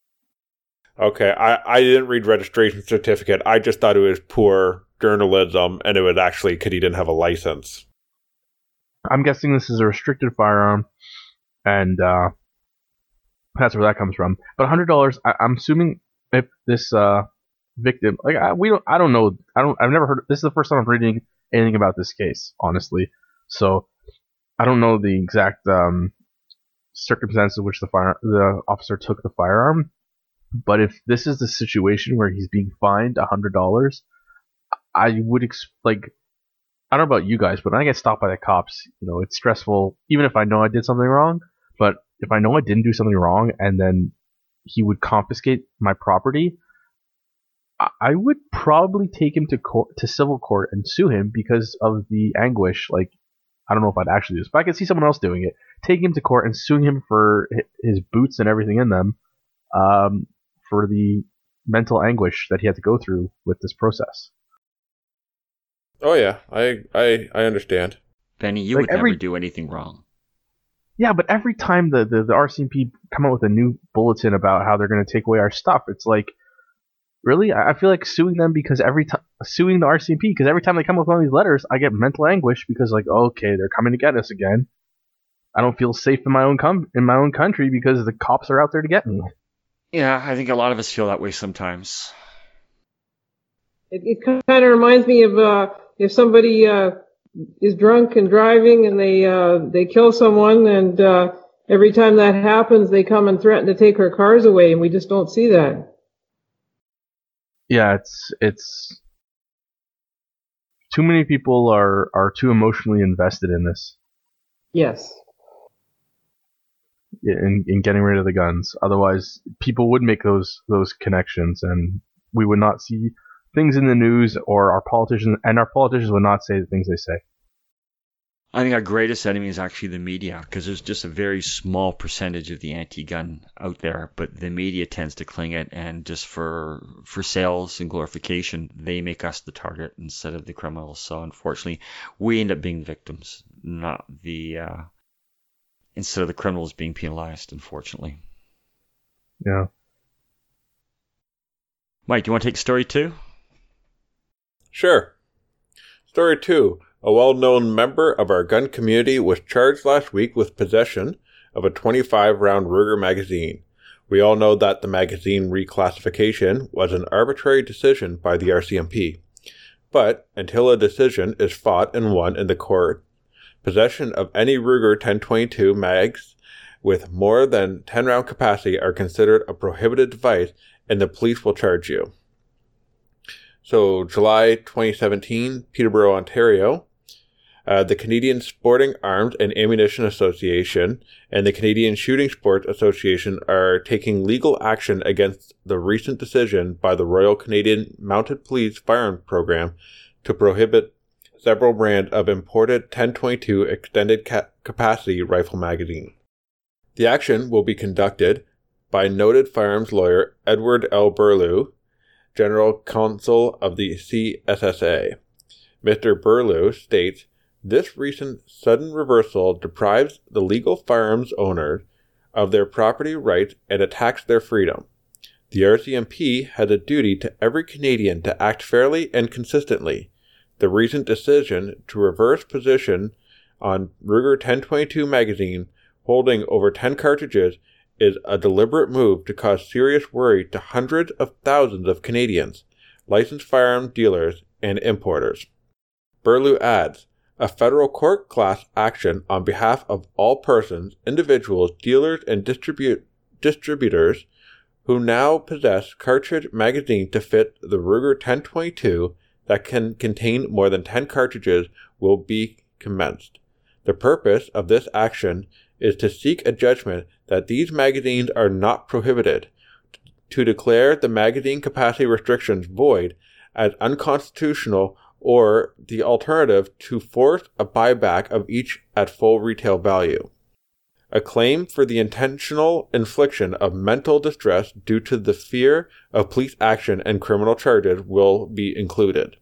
[SPEAKER 5] Okay, I, I didn't read registration certificate. I just thought it was poor journalism, and it was actually because he didn't have a license.
[SPEAKER 4] I'm guessing this is a restricted firearm, and uh, that's where that comes from. But one hundred dollars, I, I'm assuming if this uh, victim, like I, we don't, I don't know, I don't, I've never heard. This is the first time I'm reading anything about this case, honestly. So I don't know the exact um, circumstances in which the fire, the officer took the firearm. But if this is the situation where he's being fined one hundred dollars, I would ex- like. I don't know about you guys, but when I get stopped by the cops, you know, it's stressful, even if I know I did something wrong. But if I know I didn't do something wrong and then he would confiscate my property, I, I would probably take him to court, to civil court and sue him because of the anguish. Like, I don't know if I'd actually do this, but I could see someone else doing it. Taking him to court and suing him for hi- his boots and everything in them, um, for the mental anguish that he had to go through with this process.
[SPEAKER 5] Oh yeah, I I I understand.
[SPEAKER 3] Benny, you
[SPEAKER 4] Like
[SPEAKER 3] would
[SPEAKER 4] every-
[SPEAKER 3] never do anything wrong.
[SPEAKER 4] Yeah, but every time the, the, the R C M P come out with a new bulletin about how they're going to take away our stuff, it's like, really? I I feel like suing them because every time suing the R C M P because every time they come up with one of these letters, I get mental anguish because like, okay, they're coming to get us again. I don't feel safe in my own com- in my own country because the cops are out there to get me.
[SPEAKER 3] Yeah, I think a lot of us feel that way sometimes.
[SPEAKER 6] It, it kind of reminds me of uh, if somebody uh, is drunk and driving and they uh, they kill someone, and uh, every time that happens, they come and threaten to take our cars away, and we just don't see that.
[SPEAKER 4] Yeah, it's it's too many people are are too emotionally invested in this,
[SPEAKER 6] Yes.
[SPEAKER 4] in in getting rid of the guns. Otherwise, people would make those those connections, and we would not see things in the news, or our politicians and our politicians would not say the things they say.
[SPEAKER 3] I think our greatest enemy is actually the media, because there's just a very small percentage of the anti-gun out there, but the media tends to cling it, and just for for sales and glorification, they make us the target instead of the criminals. So unfortunately, we end up being the victims, not the uh, instead of the criminals being penalized. Unfortunately,
[SPEAKER 4] Yeah.
[SPEAKER 3] Mike, do you want to take story two?
[SPEAKER 5] Sure. Story two. A well-known member of our gun community was charged last week with possession of a twenty-five round Ruger magazine. We all know that the magazine reclassification was an arbitrary decision by the R C M P. But until a decision is fought and won in the court, possession of any Ruger ten twenty-two mags with more than ten round capacity are considered a prohibited device, and the police will charge you. So, July twenty seventeen, Peterborough, Ontario, uh, the Canadian Sporting Arms and Ammunition Association and the Canadian Shooting Sports Association are taking legal action against the recent decision by the Royal Canadian Mounted Police Firearms Program to prohibit several brands of imported ten twenty-two extended ca- capacity rifle magazine. The action will be conducted by noted firearms lawyer Edward L. Burlew, General Counsel of the C S S A. Mister Burlew states, "This recent sudden reversal deprives the legal firearms owners of their property rights and attacks their freedom. The R C M P has a duty to every Canadian to act fairly and consistently. The recent decision to reverse position on Ruger ten twenty-two magazine holding over ten cartridges is a deliberate move to cause serious worry to hundreds of thousands of Canadians, licensed firearm dealers, and importers." Burlew adds, "A federal court class action on behalf of all persons, individuals, dealers, and distribute, distributors who now possess cartridge magazine to fit the Ruger ten twenty-two that can contain more than ten cartridges will be commenced. The purpose of this action is to seek a judgment that these magazines are not prohibited, to declare the magazine capacity restrictions void as unconstitutional, or the alternative, to force a buyback of each at full retail value. A claim for the intentional infliction of mental distress due to the fear of police action and criminal charges will be included.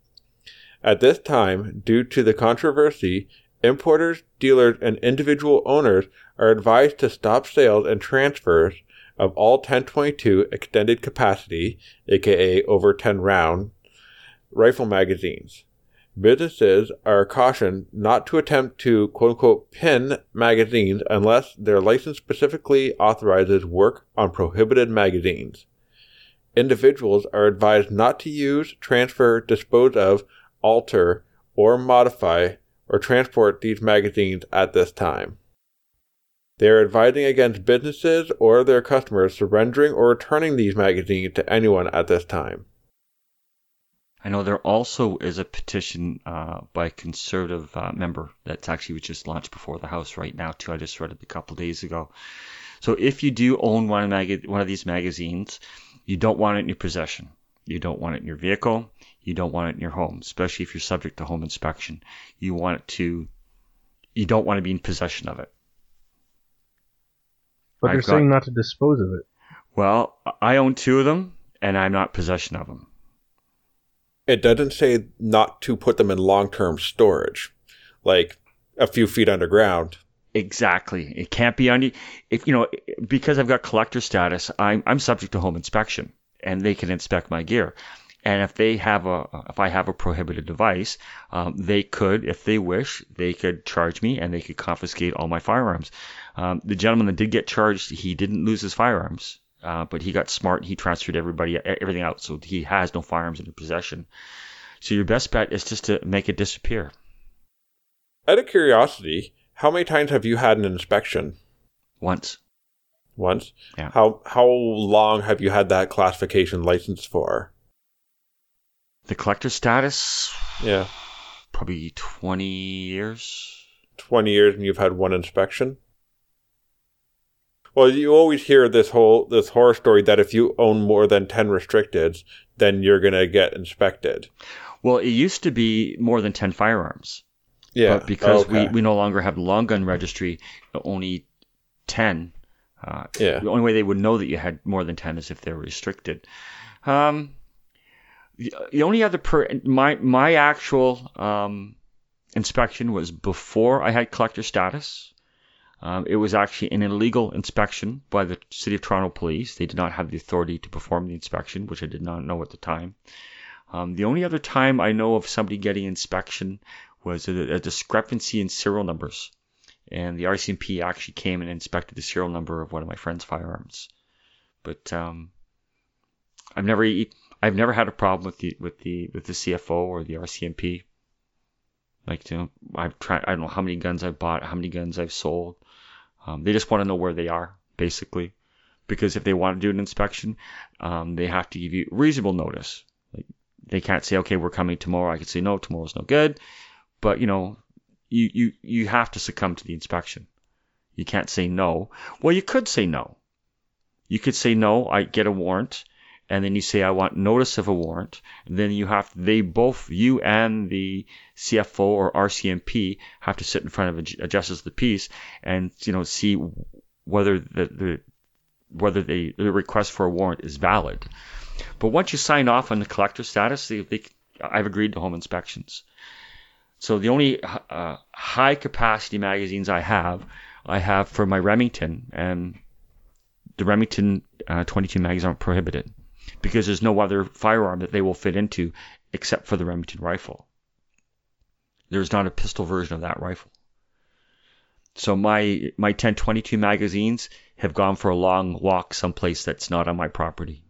[SPEAKER 5] At this time, due to the controversy, importers, dealers, and individual owners are advised to stop sales and transfers of all ten twenty-two extended capacity, aka over ten round, rifle magazines. Businesses are cautioned not to attempt to quote-unquote pin magazines unless their license specifically authorizes work on prohibited magazines. Individuals are advised not to use, transfer, dispose of, alter, or modify or transport these magazines at this time. They are advising against businesses or their customers surrendering or returning these magazines to anyone at this time.
[SPEAKER 3] I know there also is a petition uh, by a Conservative uh, member that's actually was just launched before the House right now too. I just read it a couple days ago. So if you do own one, mag- one of these magazines, you don't want it in your possession. You don't want it in your vehicle. You don't want it in your home, especially if you're subject to home inspection. You want it to, you don't want to be in possession of it.
[SPEAKER 4] But they're
[SPEAKER 3] I've
[SPEAKER 4] saying
[SPEAKER 3] got-
[SPEAKER 4] not to dispose of it.
[SPEAKER 3] Well, I own two of them, and I'm not in possession of them.
[SPEAKER 5] It doesn't say not to put them in long-term storage, like a few feet underground.
[SPEAKER 3] Exactly. It can't be under, if you know, because I've got collector status, I'm I'm subject to home inspection, and they can inspect my gear. And if they have a, if I have a prohibited device, um, they could, if they wish, they could charge me and they could confiscate all my firearms. Um, the gentleman that did get charged, he didn't lose his firearms, uh, but he got smart. He transferred everybody, everything out, so he has no firearms in his possession. So your best bet is just to make it disappear.
[SPEAKER 5] Out of curiosity, how many times have you had an inspection?
[SPEAKER 3] Once.
[SPEAKER 5] Once?
[SPEAKER 3] Yeah.
[SPEAKER 5] How how long have you had that classification license for?
[SPEAKER 3] The collector status?
[SPEAKER 5] Yeah.
[SPEAKER 3] Probably twenty years.
[SPEAKER 5] twenty years and you've had one inspection? Well, you always hear this whole this horror story that if you own more than ten restricteds, then you're going to get inspected.
[SPEAKER 3] Well, it used to be more than ten firearms.
[SPEAKER 5] Yeah.
[SPEAKER 3] But because
[SPEAKER 5] okay.
[SPEAKER 3] we, we no longer have the long gun registry, only ten. Uh,
[SPEAKER 5] yeah.
[SPEAKER 3] The only way they would know that you had more than ten is if they were restricted. Um, the, the only other per my my actual um, inspection was before I had collector status. Um, it was actually an illegal inspection by the City of Toronto Police. They did not have the authority to perform the inspection, which I did not know at the time. Um, the only other time I know of somebody getting inspection was a, a discrepancy in serial numbers. And the R C M P actually came and inspected the serial number of one of my friend's firearms. But um, I've never I've never had a problem with the with the with the C F O or the R C M P. Like, you know, I've tried. I don't know how many guns I've bought, how many guns I've sold. Um, they just want to know where they are, basically, because if they want to do an inspection, um, they have to give you reasonable notice. Like, they can't say, okay, we're coming tomorrow. I could say, no, tomorrow's no good. But, you know, you, you, you have to succumb to the inspection. You can't say no. Well, you could say no. You could say no, I get a warrant, and then you say, I want notice of a warrant. And then you have, they both, you and the C F O or R C M P have to sit in front of a, a justice of the peace and, you know, see whether the, the whether the, the request for a warrant is valid. But once you sign off on the collector status, they, they, I've agreed to home inspections. So the only uh, high capacity magazines I have, I have for my Remington, and the Remington uh, twenty-two magazines aren't prohibited because there's no other firearm that they will fit into except for the Remington rifle. There's not a pistol version of that rifle. So my my ten twenty-two magazines have gone for a long walk someplace that's not on my property.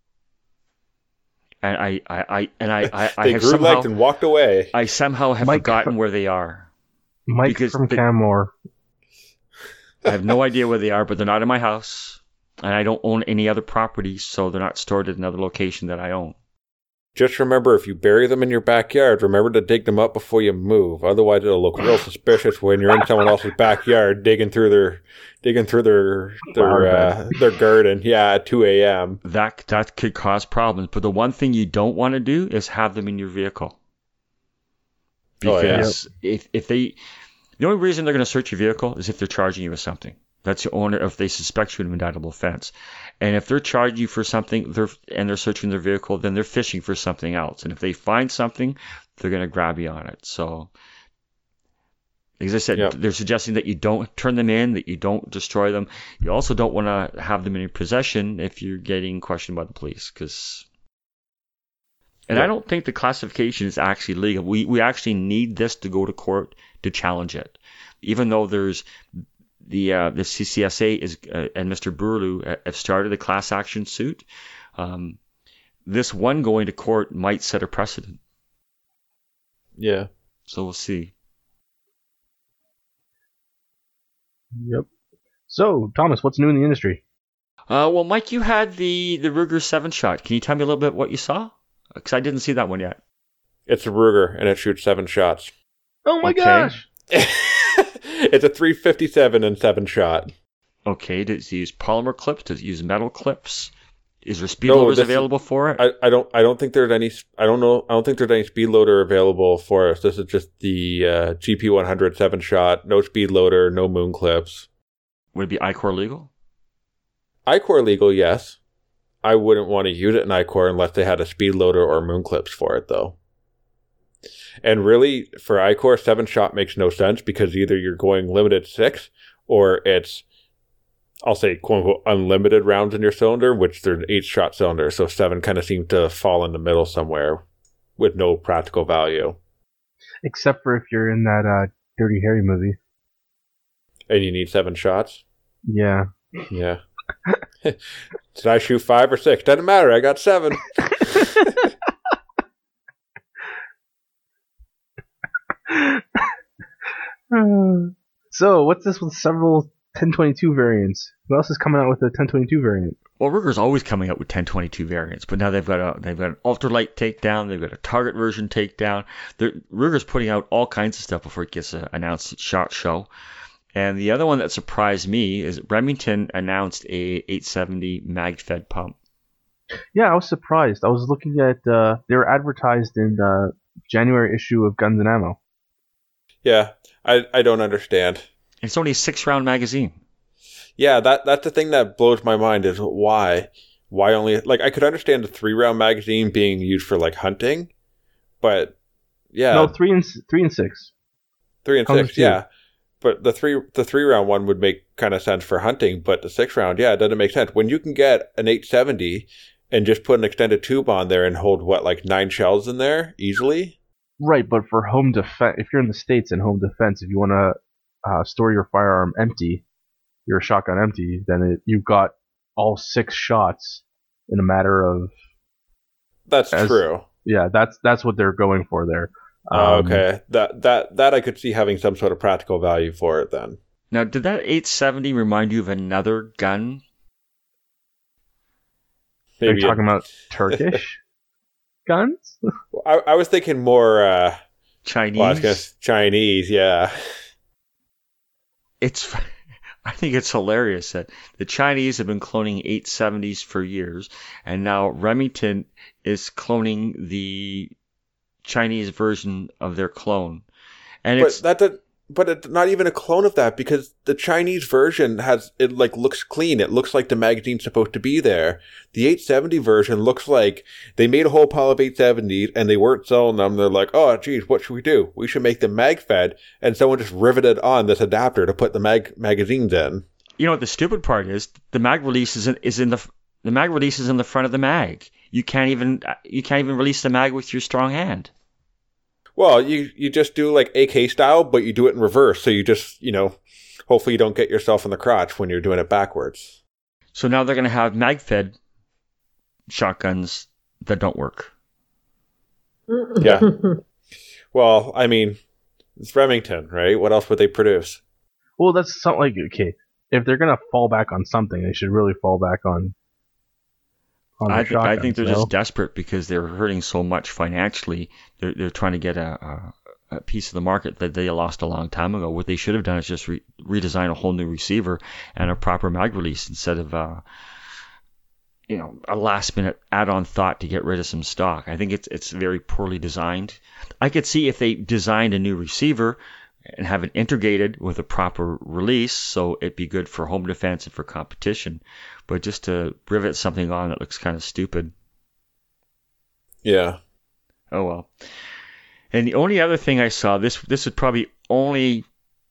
[SPEAKER 3] And I, I, I and I, I, I
[SPEAKER 5] they
[SPEAKER 3] have
[SPEAKER 5] grew
[SPEAKER 3] somehow,
[SPEAKER 5] legs and walked away.
[SPEAKER 3] I somehow have
[SPEAKER 4] Mike
[SPEAKER 3] forgotten
[SPEAKER 4] from,
[SPEAKER 3] where they are.
[SPEAKER 4] Mike
[SPEAKER 3] because
[SPEAKER 4] from
[SPEAKER 3] they,
[SPEAKER 4] Canmore.
[SPEAKER 3] I have no idea where they are, but they're not in my house, and I don't own any other properties, so they're not stored at another location that I own.
[SPEAKER 5] Just remember, if you bury them in your backyard, remember to dig them up before you move. Otherwise, it'll look real suspicious when you're in someone else's backyard digging through their digging through their their uh, their garden. Yeah, at two a.m.
[SPEAKER 3] That that could cause problems. But the one thing you don't want to do is have them in your vehicle, because
[SPEAKER 5] oh, yeah.
[SPEAKER 3] if if they, the only reason they're going to search your vehicle is if they're charging you with something. That's the owner if they suspect you of an indictable offense. And if they're charging you for something they're, and they're searching their vehicle, then they're fishing for something else. And if they find something, they're going to grab you on it. So, as I said, yep. They're suggesting that you don't turn them in, that you don't destroy them. You also don't want to have them in your possession if you're getting questioned by the police. Cause, and yep. I don't think the classification is actually legal. We, we actually need this to go to court to challenge it. Even though there's The uh, the C C S A is uh, and Mister Burlew have started a class action suit. Um, this one going to court might set a precedent.
[SPEAKER 5] Yeah.
[SPEAKER 3] So we'll see.
[SPEAKER 4] Yep. So, Thomas, what's new in the industry?
[SPEAKER 3] Uh, well, Mike, you had the, the Ruger seven shot. Can you tell me a little bit what you saw? Because I didn't see that one yet.
[SPEAKER 5] It's a Ruger, and it shoots seven shots.
[SPEAKER 4] Oh my
[SPEAKER 3] okay.
[SPEAKER 4] gosh!
[SPEAKER 5] It's a three fifty-seven and seven shot.
[SPEAKER 3] Okay, does it use polymer clips? Does it use metal clips? Is there speed
[SPEAKER 5] no,
[SPEAKER 3] loaders available
[SPEAKER 5] is,
[SPEAKER 3] for it?
[SPEAKER 5] I, I don't. I don't think there's any. I don't know. I don't think there's any speed loader available for us. This is just the uh, G P one hundred seven shot. No speed loader. No moon clips.
[SPEAKER 3] Would it be I C O R legal?
[SPEAKER 5] I C O R legal, yes. I wouldn't want to use it in I COR unless they had a speed loader or moon clips for it, though. And really, for I COR, seven shot makes no sense because either you're going limited six or it's, I'll say, quote unquote, unlimited rounds in your cylinder, which they're an eight shot cylinder. So seven kind of seem to fall in the middle somewhere with no practical value.
[SPEAKER 4] Except for if you're in that uh, Dirty Harry movie.
[SPEAKER 5] And you need seven shots?
[SPEAKER 4] Yeah.
[SPEAKER 5] Yeah. Did I shoot five or six? Doesn't matter. I got seven.
[SPEAKER 4] So, what's this with several ten twenty-two variants? Who else is coming out with a ten twenty-two variant?
[SPEAKER 3] Well, Ruger's always coming out with ten twenty-two variants, but now they've got a they've got an ultralight takedown, they've got a target version takedown. They're, Ruger's putting out all kinds of stuff before it gets uh, announced at SHOT Show. And the other one that surprised me is Remington announced a eight seventy mag-fed pump.
[SPEAKER 4] Yeah, I was surprised. I was looking at uh, they were advertised in the January issue of Guns and Ammo.
[SPEAKER 5] Yeah, I I don't understand.
[SPEAKER 3] It's only a six-round magazine.
[SPEAKER 5] Yeah, that that's the thing that blows my mind is why why only like I could understand the three-round magazine being used for like hunting, but yeah,
[SPEAKER 4] no three and three and six,
[SPEAKER 5] three and
[SPEAKER 4] Comes
[SPEAKER 5] six, yeah. But the three the three round one would make kind of sense for hunting, but the six round, yeah, it doesn't make sense. When you can get an eight seventy and just put an extended tube on there and hold what like nine shells in there easily.
[SPEAKER 4] Right, but for home defense, if you're in the States in home defense, if you want to uh, store your firearm empty, your shotgun empty, then it, you've got all six shots in a matter of.
[SPEAKER 5] That's
[SPEAKER 4] as,
[SPEAKER 5] true.
[SPEAKER 4] Yeah, that's that's what they're going for there.
[SPEAKER 5] Oh,
[SPEAKER 4] Um,
[SPEAKER 5] okay, that that that I could see having some sort of practical value for it then.
[SPEAKER 3] Now, did that eight seventy remind you of another gun?
[SPEAKER 4] They're
[SPEAKER 5] Maybe
[SPEAKER 4] talking
[SPEAKER 5] it-
[SPEAKER 4] about Turkish guns.
[SPEAKER 5] I, I was thinking more uh,
[SPEAKER 3] Chinese?
[SPEAKER 5] well, I was gonna s- Chinese, yeah.
[SPEAKER 3] It's I think it's hilarious that the Chinese have been cloning eight seventies for years, and now Remington is cloning the Chinese version of their clone. And
[SPEAKER 5] But
[SPEAKER 3] it's
[SPEAKER 5] that did, but it's not even a clone of that because the Chinese version has it like looks clean. It looks like the magazine's supposed to be there. The eight seventy version looks like they made a whole pile of eight seventies and they weren't selling them. They're like, oh, geez, what should we do? We should make them mag fed, and someone just riveted on this adapter to put the mag magazines in.
[SPEAKER 3] you know what the stupid part is? The mag release is in, is in the the mag release is in the front of the mag. You can't even you can't even release the mag with your strong hand.
[SPEAKER 5] Well, you you just do like A K style, but you do it in reverse. So you just, you know, hopefully you don't get yourself in the crotch when you're doing it backwards.
[SPEAKER 3] So now they're going to have mag-fed shotguns that don't work.
[SPEAKER 5] Yeah. Well, I mean, it's Remington, right? What else would they produce?
[SPEAKER 4] Well, that's something like, okay, if they're gonna fall back on something, they should really fall back on. on
[SPEAKER 3] I,
[SPEAKER 4] the
[SPEAKER 3] th- I think they're
[SPEAKER 4] shotguns,
[SPEAKER 3] just
[SPEAKER 4] you know?
[SPEAKER 3] desperate because they're hurting so much financially. They're they're trying to get a, a, a piece of the market that they lost a long time ago. What they should have done is just re- redesign a whole new receiver and a proper mag release instead of uh, you know a last minute add on thought to get rid of some stock. I think it's it's very poorly designed. I could see if they designed a new receiver and have it integrated with a proper release, so it'd be good for home defense and for competition. But just to rivet something on that looks kind of stupid.
[SPEAKER 5] Yeah.
[SPEAKER 3] Oh well. And the only other thing I saw, this this would probably only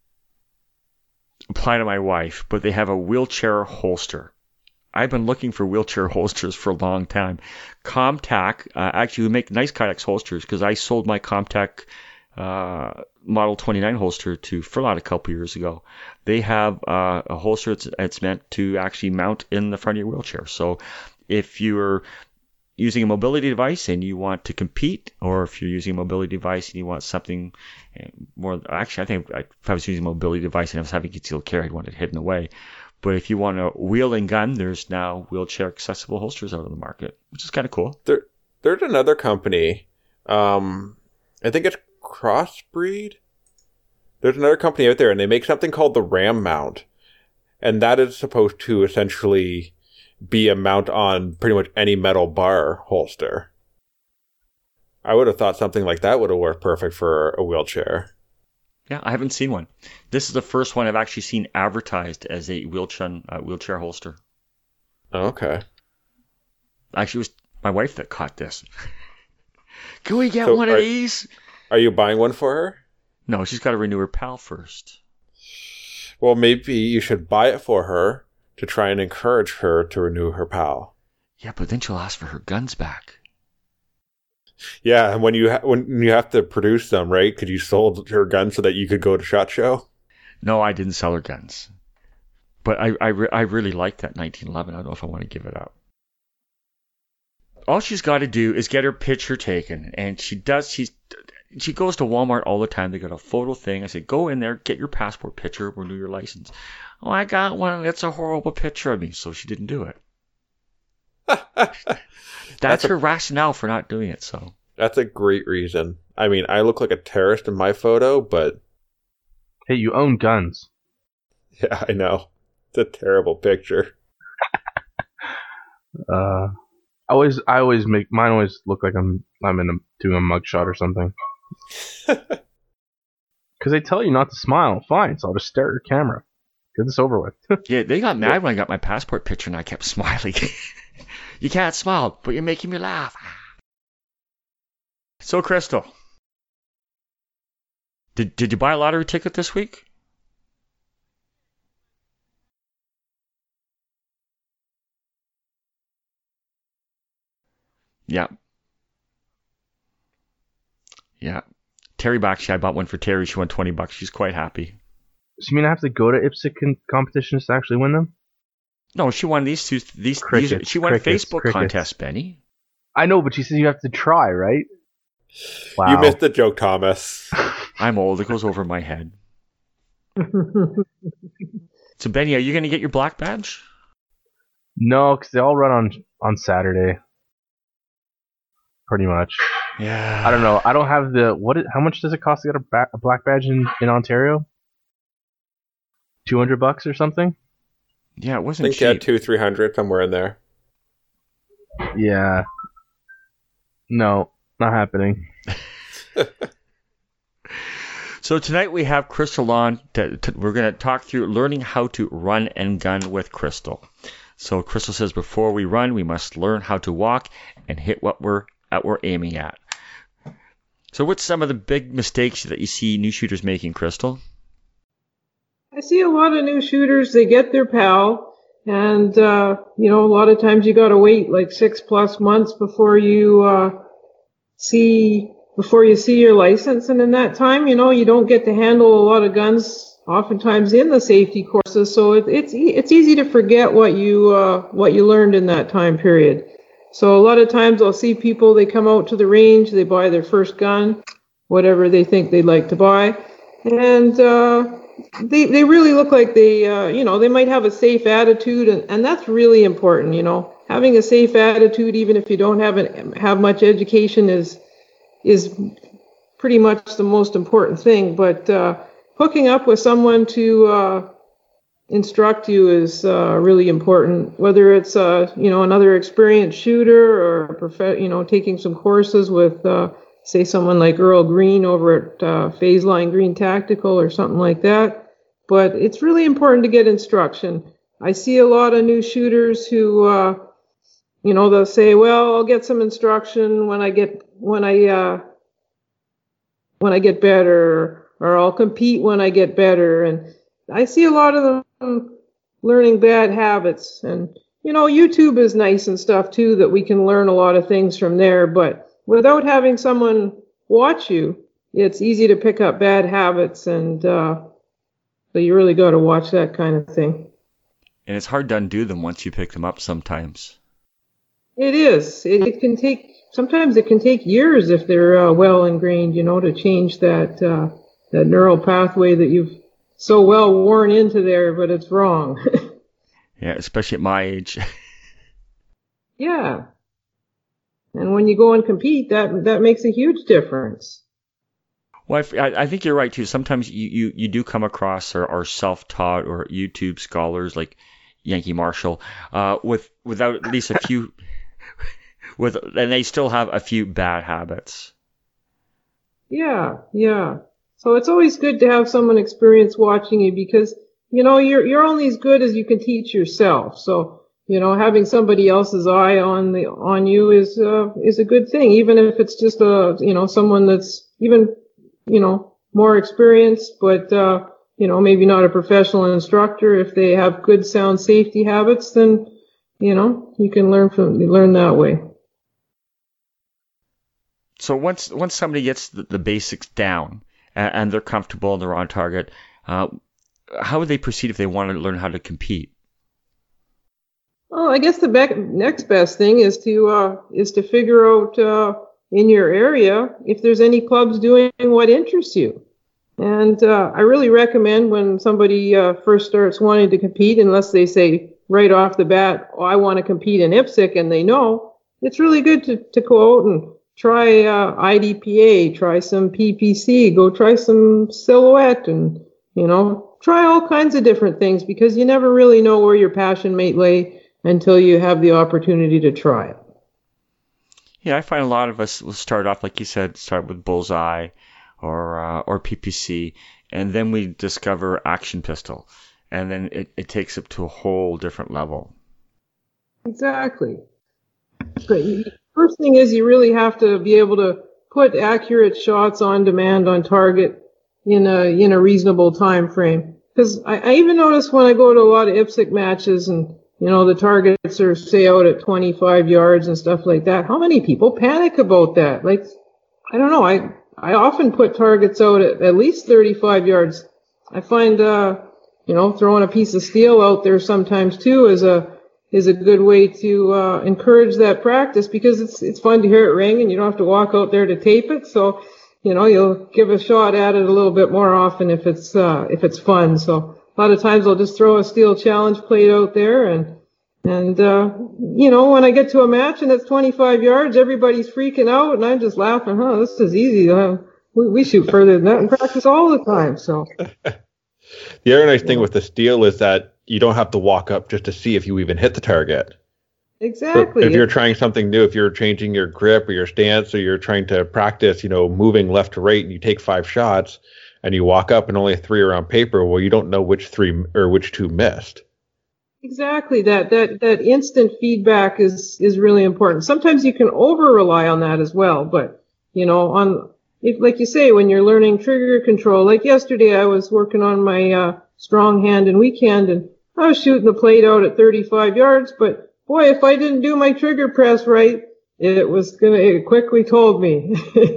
[SPEAKER 3] apply to my wife, but they have a wheelchair holster. I've been looking for wheelchair holsters for a long time. Comtac, uh, actually, we make nice Kydex holsters because I sold my Comtac uh, Model twenty-nine holster to Furlot a couple years ago. They have uh, a holster that's, that's meant to actually mount in the front of your wheelchair. So if you're using a mobility device and you want to compete, or if you're using a mobility device and you want something more, actually, I think if I was using a mobility device and I was having concealed carry, I'd want it hidden away. But if you want a wheel and gun, there's now wheelchair accessible holsters out on the market, which is kind of cool.
[SPEAKER 5] There, there's another company. Um, I think it's Crossbreed. There's another company out there, and they make something called the Ram Mount, and that is supposed to essentially be a mount on pretty much any metal bar holster. I would have thought something like that would have worked perfect for a wheelchair.
[SPEAKER 3] Yeah, I haven't seen one. This is the first one I've actually seen advertised as a wheelchair uh, wheelchair holster.
[SPEAKER 5] Okay.
[SPEAKER 3] Actually, it was my wife that caught this. Can we get
[SPEAKER 5] So
[SPEAKER 3] one
[SPEAKER 5] are-
[SPEAKER 3] of these?
[SPEAKER 5] Are you buying one for her?
[SPEAKER 3] No, she's got to renew her PAL first.
[SPEAKER 5] Well, maybe you should buy it for her to try and encourage her to renew her PAL.
[SPEAKER 3] Yeah, but then she'll ask for her guns back.
[SPEAKER 5] Yeah, and when you ha- when you have to produce them, right? Because you sold her gun so that you could go to SHOT Show.
[SPEAKER 3] No, I didn't sell her guns. But I I, re- I really like that nineteen eleven. I don't know if I want to give it up. All she's got to do is get her picture taken, and she does. She's she goes to Walmart all the time. They got a photo thing. I say, go in there, get your passport picture, renew your license. Oh, I got one. That's a horrible picture of me, so she didn't do it. That's,
[SPEAKER 5] That's a-
[SPEAKER 3] her rationale for not doing it. So
[SPEAKER 5] That's a great reason. I mean, I look like a terrorist in my photo, but
[SPEAKER 4] Hey, you own guns.
[SPEAKER 5] yeah, I know. It's a terrible picture.
[SPEAKER 4] Uh, I always, I always make mine always look like I'm, I'm in a doing a mugshot or something. Because they tell you not to smile. Fine, so I'll just stare at your camera. Get this over with.
[SPEAKER 3] yeah, they got mad when I got my passport picture, and I kept smiling. You can't smile, but you're making me laugh. So, Crystal, did did you buy a lottery ticket this week? Yeah. Yeah. Terry actually, I bought one for Terry. She won twenty bucks. She's quite happy.
[SPEAKER 4] So you mean I have to go to I P S C con- competitions to actually win them?
[SPEAKER 3] No, she won these two. These,
[SPEAKER 4] Crickets,
[SPEAKER 3] these she won
[SPEAKER 4] crickets,
[SPEAKER 3] Facebook
[SPEAKER 4] crickets.
[SPEAKER 3] contests, Benny.
[SPEAKER 4] I know, but she says you have to try, right? Wow.
[SPEAKER 5] You missed the joke, Thomas.
[SPEAKER 3] I'm old. It goes over my head. So, Benny, are you going to get your black badge?
[SPEAKER 4] No, because they all run on on Saturday. Pretty much.
[SPEAKER 3] Yeah.
[SPEAKER 4] I don't know. I don't have the what? It, how much does it cost to get a, ba- a black badge in, in Ontario? Two hundred bucks or something.
[SPEAKER 3] Yeah, it
[SPEAKER 5] I
[SPEAKER 3] wasn't
[SPEAKER 5] think
[SPEAKER 3] cheap.
[SPEAKER 5] you had two, three hundred somewhere in there.
[SPEAKER 4] Yeah. No, not happening.
[SPEAKER 3] So tonight we have Crystal on. To, to, we're going to talk through learning how to run and gun with Crystal. So Crystal says before we run, we must learn how to walk and hit what we're at we're aiming at. So what's some of the big mistakes that you see new shooters making, Crystal?
[SPEAKER 6] I see a lot of new shooters, they get their PAL, and, uh, you know, a lot of times you gotta wait like six plus months before you, uh, see, before you see your license, and in that time, you know, you don't get to handle a lot of guns, oftentimes in the safety courses, so it, it's, e- it's easy to forget what you, uh, what you learned in that time period. So a lot of times I'll see people, they come out to the range, they buy their first gun, whatever they think they'd like to buy, and, uh, They they really look like they, uh, you know, they might have a safe attitude, and, and that's really important, you know. Having a safe attitude, even if you don't have an, have much education, is is pretty much the most important thing. But uh, hooking up with someone to uh, instruct you is uh, really important. Whether it's uh, you know, another experienced shooter, or a prof- you know, taking some courses with. Uh, say someone like Earl Green over at uh, Phase Line Green Tactical or something like that. But it's really important to get instruction. I see a lot of new shooters who, uh, you know, they'll say, well, I'll get some instruction when I get, when I, uh, when I get better, or I'll compete when I get better. And I see a lot of them learning bad habits. And, you know, YouTube is nice and stuff too, that we can learn a lot of things from there, but without having someone watch you, it's easy to pick up bad habits, and uh, so you really got to watch that kind of thing.
[SPEAKER 3] And it's hard to undo them once you pick them up sometimes.
[SPEAKER 6] It is. It, it can take, sometimes it can take years if they're uh, well ingrained, you know, to change that, uh, that neural pathway that you've so well worn into there, but it's wrong.
[SPEAKER 3] Yeah, especially at my age.
[SPEAKER 6] Yeah. And when you go and compete, that that makes a huge difference.
[SPEAKER 3] Well, I, I think you're right, too. Sometimes you, you, you do come across or are self-taught or YouTube scholars like Yankee Marshall uh, with without at least a few, with and they still have a few bad habits.
[SPEAKER 6] Yeah, yeah. So it's always good to have someone experienced watching you, because, you know, you're you're only as good as you can teach yourself. So you know, having somebody else's eye on the on you is uh, is a good thing, even if it's just a you know someone that's even you know more experienced, but uh, you know maybe not a professional instructor. If they have good sound safety habits, then you know you can learn from learn that way.
[SPEAKER 3] So once once somebody gets the, the basics down and, and they're comfortable and they're on target, uh, how would they proceed if they want to learn how to compete?
[SPEAKER 6] Well, I guess the be- next best thing is to uh, is to figure out uh, in your area if there's any clubs doing what interests you. And uh, I really recommend when somebody uh, first starts wanting to compete, unless they say right off the bat, oh, I want to compete in I P S C, and they know, it's really good to, to go out and try uh, I D P A, try some P P C, go try some silhouette, and, you know, try all kinds of different things, because you never really know where your passion may lay until you have the opportunity to try it.
[SPEAKER 3] Yeah, I find a lot of us will start off, like you said, start with Bullseye or uh, or P P C, and then we discover Action Pistol, and then it, it takes up to a whole different level.
[SPEAKER 6] Exactly. But first thing is you really have to be able to put accurate shots on demand on target in a in a reasonable time frame. Because I, I even notice when I go to a lot of I P S C matches and you know the targets are say out at twenty-five yards and stuff like that, how many people panic about that? Like, I don't know. I I often put targets out at at least thirty-five yards. I find uh you know throwing a piece of steel out there sometimes too is a is a good way to uh, encourage that practice, because it's it's fun to hear it ring and you don't have to walk out there to tape it. So, you know, you'll give a shot at it a little bit more often if it's uh, if it's fun. So a lot of times I'll just throw a steel challenge plate out there, and and uh, you know, when I get to a match and it's twenty-five yards, everybody's freaking out, and I'm just laughing. Huh, this is easy. Uh, we, we shoot further than that in practice all the time. So
[SPEAKER 5] the other nice thing with the steel is that you don't have to walk up just to see if you even hit the target.
[SPEAKER 6] Exactly.
[SPEAKER 5] So if you're trying something new, if you're changing your grip or your stance, or you're trying to practice, you know, moving left to right, and you take five shots and you walk up and only three are on paper, well, you don't know which three or which two missed.
[SPEAKER 6] Exactly. That that that instant feedback is is really important. Sometimes you can over rely on that as well, but you know, on if like you say, when you're learning trigger control, like yesterday I was working on my uh strong hand and weak hand, and I was shooting the plate out at thirty-five yards, but boy, if I didn't do my trigger press right, it was gonna, it quickly told me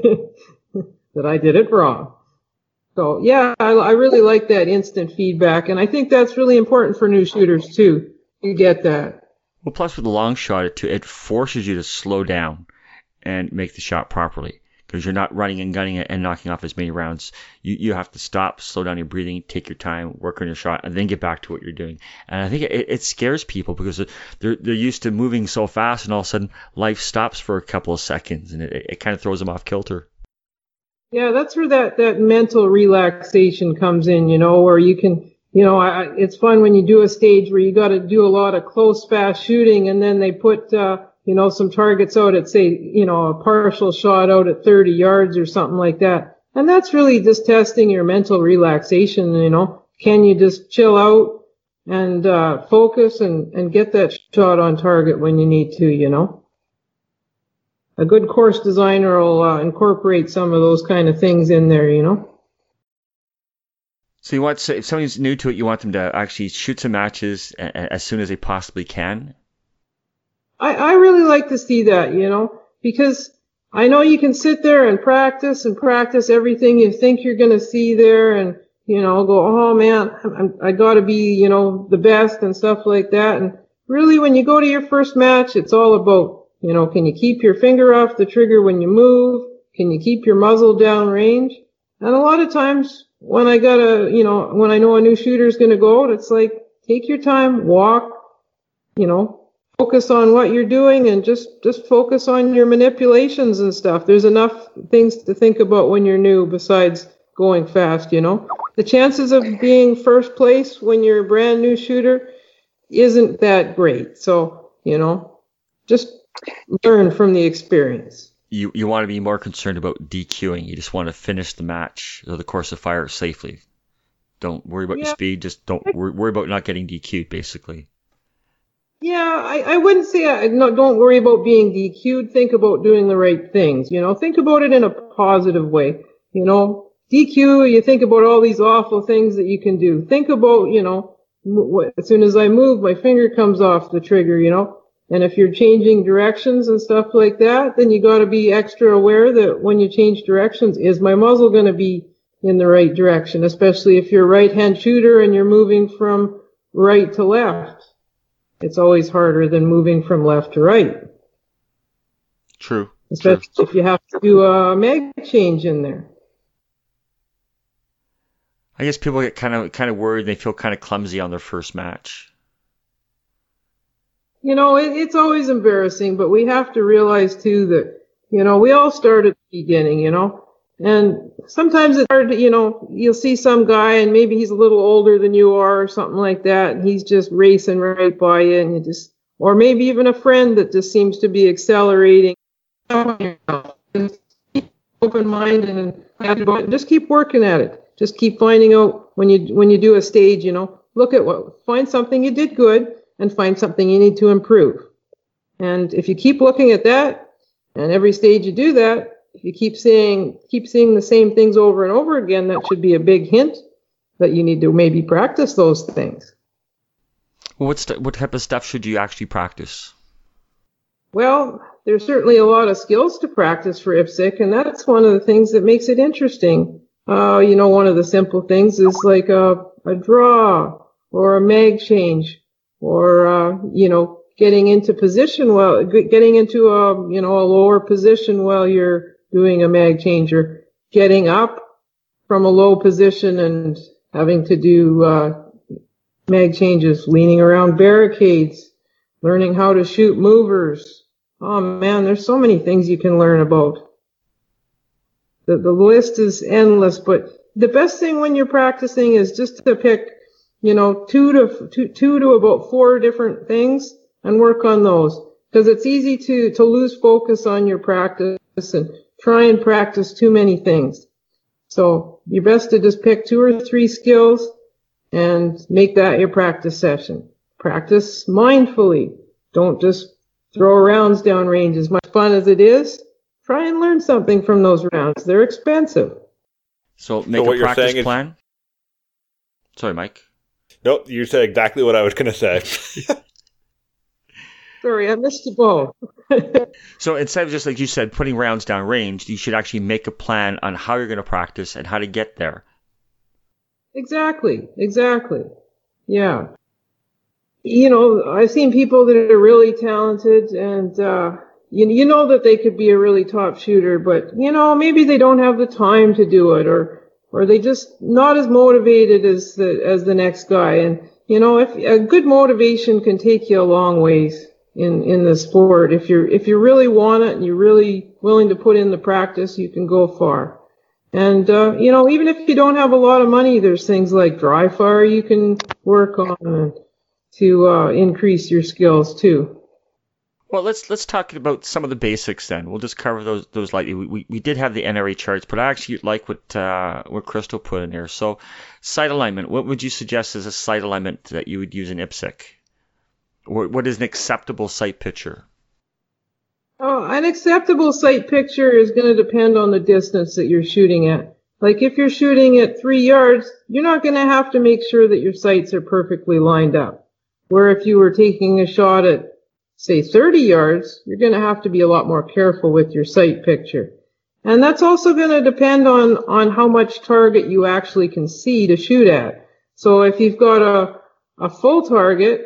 [SPEAKER 6] that I did it wrong. So yeah, I, I really like that instant feedback, and I think that's really important for new shooters too. You get that.
[SPEAKER 3] Well, plus with the long shot, it, it forces you to slow down and make the shot properly, because you're not running and gunning it and knocking off as many rounds. You you have to stop, slow down your breathing, take your time, work on your shot, and then get back to what you're doing. And I think it, it scares people, because they're they're used to moving so fast, and all of a sudden life stops for a couple of seconds, and it, it kind of throws them off kilter.
[SPEAKER 6] Yeah, that's where that, that mental relaxation comes in, you know, where you can, you know, I, it's fun when you do a stage where you got to do a lot of close, fast shooting, and then they put, uh, you know, some targets out at, say, you know, a partial shot out at thirty yards or something like that. And that's really just testing your mental relaxation, you know. Can you just chill out and uh, focus and, and get that shot on target when you need to, you know. A good course designer will uh, incorporate some of those kind of things in there, you know.
[SPEAKER 3] So you want to, if somebody's new to it, you want them to actually shoot some matches a, a, as soon as they possibly can?
[SPEAKER 6] I, I really like to see that, you know, because I know you can sit there and practice and practice everything you think you're going to see there, and, you know, go, oh man, I'm, I got to be, you know, the best and stuff like that. And really, when you go to your first match, it's all about, you know, can you keep your finger off the trigger when you move? Can you keep your muzzle down range? And a lot of times when I got a, you know, when I know a new shooter's going to go out, it's like, take your time, walk, you know, focus on what you're doing, and just, just focus on your manipulations and stuff. There's enough things to think about when you're new besides going fast, you know. The chances of being first place when you're a brand new shooter isn't that great. So, you know, just learn from the experience.
[SPEAKER 3] You you want to be more concerned about DQing. You just want to finish the match or the course of fire safely. Don't worry about
[SPEAKER 6] yeah.
[SPEAKER 3] your speed. Just don't worry, worry about not getting D Q'd, basically.
[SPEAKER 6] Yeah, I, I wouldn't say I, no, don't worry about being D Q'd. Think about doing the right things. You know, think about it in a positive way. You know, D Q, you think about all these awful things that you can do. Think about, you know, m- as soon as I move, my finger comes off the trigger, you know. And if you're changing directions and stuff like that, then you got to be extra aware that when you change directions, is my muzzle going to be in the right direction, especially if you're a right-hand shooter and you're moving from right to left. It's always harder than moving from left to right.
[SPEAKER 3] True.
[SPEAKER 6] Especially
[SPEAKER 3] True.
[SPEAKER 6] if you have to do a mag change in there.
[SPEAKER 3] I guess people get kind of kind of worried. They feel kind of clumsy on their first match.
[SPEAKER 6] You know, it, it's always embarrassing, but we have to realize too that, you know, we all start at the beginning, you know, and sometimes it's hard to, you know, you'll see some guy and maybe he's a little older than you are or something like that, and he's just racing right by you, and you just, or maybe even a friend that just seems to be accelerating. Just keep open-minded and just keep working at it. Just keep finding out when you when you do a stage, you know, look at what, find something you did good and find something you need to improve. And if you keep looking at that, and every stage you do that, if you keep seeing keep seeing the same things over and over again, that should be a big hint that you need to maybe practice those things.
[SPEAKER 3] Well, what st- what type of stuff should you actually practice?
[SPEAKER 6] Well, there's certainly a lot of skills to practice for I P S C, and that's one of the things that makes it interesting. Uh, you know, one of the simple things is like a, a draw or a mag change, or, uh, you know, getting into position while, getting into a, you know, a lower position while you're doing a mag change, or getting up from a low position and having to do, uh, mag changes, leaning around barricades, learning how to shoot movers. Oh man, there's so many things you can learn about. The, the list is endless, but the best thing when you're practicing is just to pick, you know, two to two, two to about four different things and work on those, because it's easy to, to lose focus on your practice and try and practice too many things. So you're best to just pick two or three skills and make that your practice session. Practice mindfully. Don't just throw rounds down range. As much fun as it is, try and learn something from those rounds. They're expensive.
[SPEAKER 3] So make
[SPEAKER 5] So
[SPEAKER 3] a practice
[SPEAKER 5] is-
[SPEAKER 3] plan. Sorry, Mike.
[SPEAKER 5] Nope, you said exactly what I was going to say.
[SPEAKER 6] Sorry, I missed you both.
[SPEAKER 3] So instead of just like you said, putting rounds down range, you should actually make a plan on how you're going to practice and how to get there.
[SPEAKER 6] Exactly, exactly. Yeah. You know, I've seen people that are really talented, and uh, you, you know that they could be a really top shooter, but, you know, maybe they don't have the time to do it, or or they just not as motivated as the as the next guy. And, you know, if a good motivation can take you a long ways in in the sport. If you're if you really want it and you're really willing to put in the practice, you can go far. And, uh, you know, even if you don't have a lot of money, there's things like dry fire you can work on to uh, increase your skills too.
[SPEAKER 3] Well, let's let's talk about some of the basics then. We'll just cover those those lightly. We we, we did have the N R A charts, but I actually like what uh, what Crystal put in there. So, sight alignment. What would you suggest as a sight alignment that you would use in I P S C? Or what is an acceptable sight picture?
[SPEAKER 6] Oh, an acceptable sight picture is going to depend on the distance that you're shooting at. Like if you're shooting at three yards, you're not going to have to make sure that your sights are perfectly lined up. Where if you were taking a shot at, say, thirty yards, you're going to have to be a lot more careful with your sight picture. And that's also going to depend on, on how much target you actually can see to shoot at. So if you've got a, a full target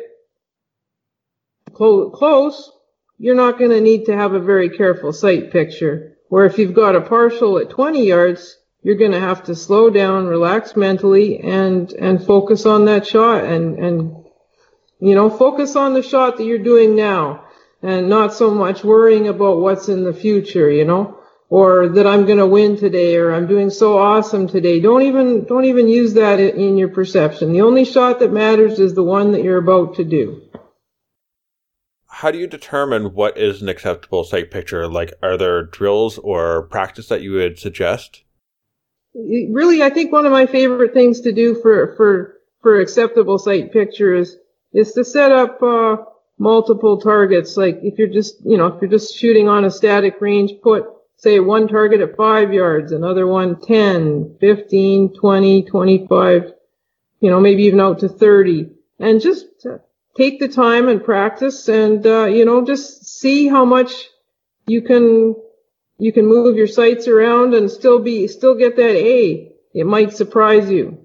[SPEAKER 6] clo- close, you're not going to need to have a very careful sight picture. Where if you've got a partial at twenty yards, you're going to have to slow down, relax mentally, and, and focus on that shot and, and, you know, focus on the shot that you're doing now and not so much worrying about what's in the future, you know, or that I'm going to win today or I'm doing so awesome today. Don't even, don't even use that in your perception. The only shot that matters is the one that you're about to do.
[SPEAKER 5] How do you determine what is an acceptable sight picture? Like, are there drills or practice that you would suggest?
[SPEAKER 6] Really, I think one of my favorite things to do for, for, for acceptable sight picture is, is to set up, uh, multiple targets. Like if you're just, you know, if you're just shooting on a static range, put, say, one target at five yards, another one ten, fifteen, twenty, twenty-five, you know, maybe even out to thirty. And just take the time and practice and, uh, you know, just see how much you can, you can move your sights around and still be, still get that A. It might surprise you.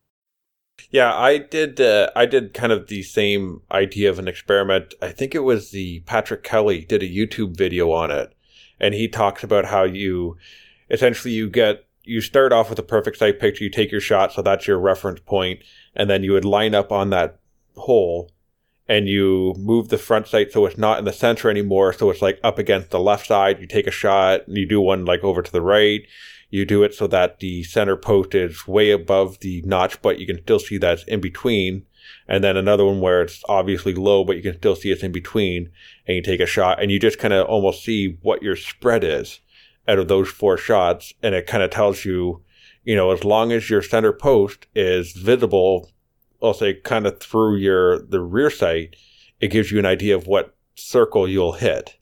[SPEAKER 5] Yeah, I did. Uh, I did kind of the same idea of an experiment. I think it was the Patrick Kelly did a YouTube video on it, and he talks about how you essentially you get you start off with a perfect sight picture. You take your shot, so that's your reference point, and then you would line up on that hole, and you move the front sight so it's not in the center anymore. So it's like up against the left side. You take a shot, and you do one like over to the right. You do it so that the center post is way above the notch, but you can still see that it's in between. And then another one where it's obviously low, but you can still see it's in between. And you take a shot, and you just kind of almost see what your spread is out of those four shots. And it kind of tells you, you know, as long as your center post is visible, I'll say kind of through your the rear sight, it gives you an idea of what circle you'll hit.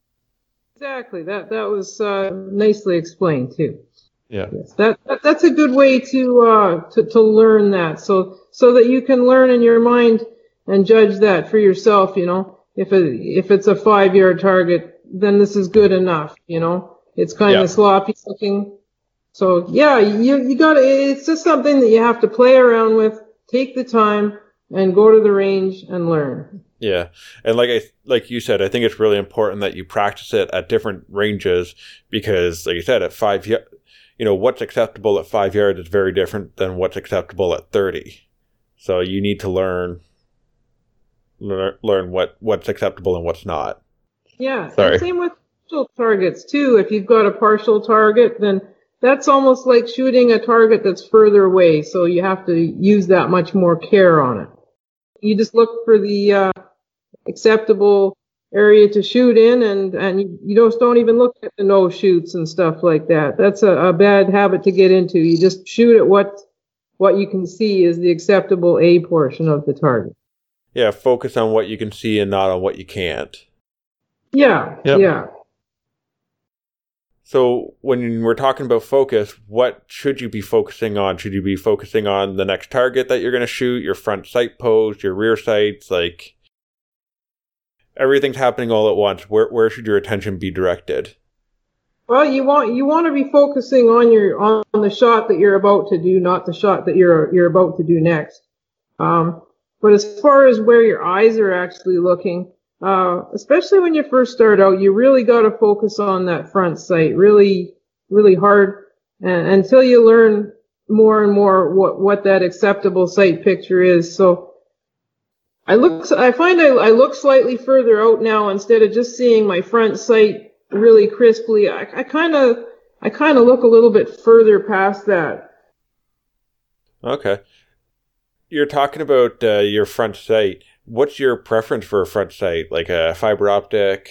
[SPEAKER 6] Exactly. That that was uh, nicely explained too.
[SPEAKER 5] Yeah,
[SPEAKER 6] yes, that, that that's a good way to uh to, to learn that, so so that you can learn in your mind and judge that for yourself. You know, if it if it's a five yard target, then this is good enough. You know, it's kind
[SPEAKER 5] yeah.
[SPEAKER 6] of sloppy looking. So yeah, you you got to. It's just something that you have to play around with. Take the time and go to the range and learn.
[SPEAKER 5] Yeah, and like I like you said, I think it's really important that you practice it at different ranges because, like you said, at five yards. You know, what's acceptable at five yards is very different than what's acceptable at thirty. So you need to learn learn, learn what, what's acceptable and what's not.
[SPEAKER 6] Yeah,
[SPEAKER 5] Sorry.
[SPEAKER 6] And same with partial targets too. If you've got a partial target, then that's almost like shooting a target that's further away. So you have to use that much more care on it. You just look for the uh, acceptable area to shoot in, and and you, you don't don't even look at the no shoots and stuff like that. That's a, a bad habit to get into. You just shoot at what what you can see is the acceptable A portion of the target.
[SPEAKER 5] Yeah, focus on what you can see and not on what you can't.
[SPEAKER 6] Yeah,
[SPEAKER 5] Yep.
[SPEAKER 6] yeah.
[SPEAKER 5] So when we're talking about focus, what should you be focusing on? Should you be focusing on the next target that you're going to shoot, your front sight post, your rear sights, like everything's happening all at once? Where where should your attention be directed?
[SPEAKER 6] Well, you want you want to be focusing on your on the shot that you're about to do, not the shot that you're you're about to do next. Um, but as far as where your eyes are actually looking, uh, especially when you first start out, you really got to focus on that front sight, really, really hard, and, until you learn more and more what what that acceptable sight picture is. So. I look. I find I, I look slightly further out now instead of just seeing my front sight really crisply. I kind of, I kind of look a little bit further past that.
[SPEAKER 5] Okay, you're talking about uh, your front sight. What's your preference for a front sight? Like a fiber optic?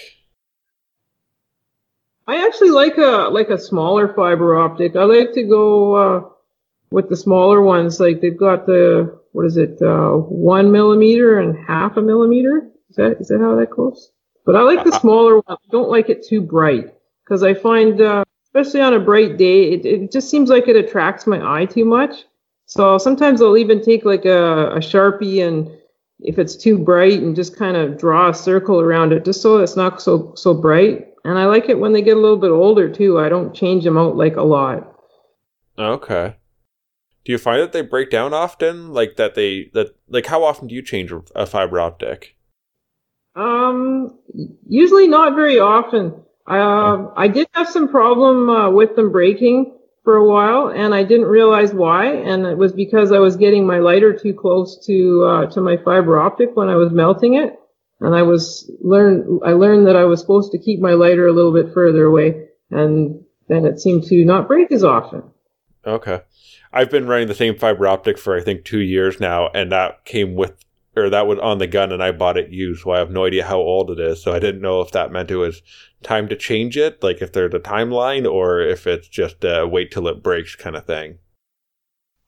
[SPEAKER 6] I actually like a like a smaller fiber optic. I like to go uh, with the smaller ones. Like they've got the. What is it, uh, one millimeter and half a millimeter? Is that, is that how that goes? But I like the smaller one. I don't like it too bright because I find, uh, especially on a bright day, it, it just seems like it attracts my eye too much. So sometimes I'll even take like a, a Sharpie and if it's too bright and just kind of draw a circle around it just so it's not so, so bright. And I like it when they get a little bit older too. I don't change them out like a lot.
[SPEAKER 5] Okay. Do you find that they break down often? Like that they that like how often do you change a fiber optic?
[SPEAKER 6] Um, usually not very often. Uh, I did have some problem uh, with them breaking for a while, and I didn't realize why. And it was because I was getting my lighter too close to uh, to my fiber optic when I was melting it. And I was learn I learned that I was supposed to keep my lighter a little bit further away, and then it seemed to not break as often.
[SPEAKER 5] Okay. I've been running the same fiber optic for I think two years now, and that came with, or that was on the gun, and I bought it used, so I have no idea how old it is. So I didn't know if that meant it was time to change it, like if there's a timeline, or if it's just uh, wait till it breaks kind of thing.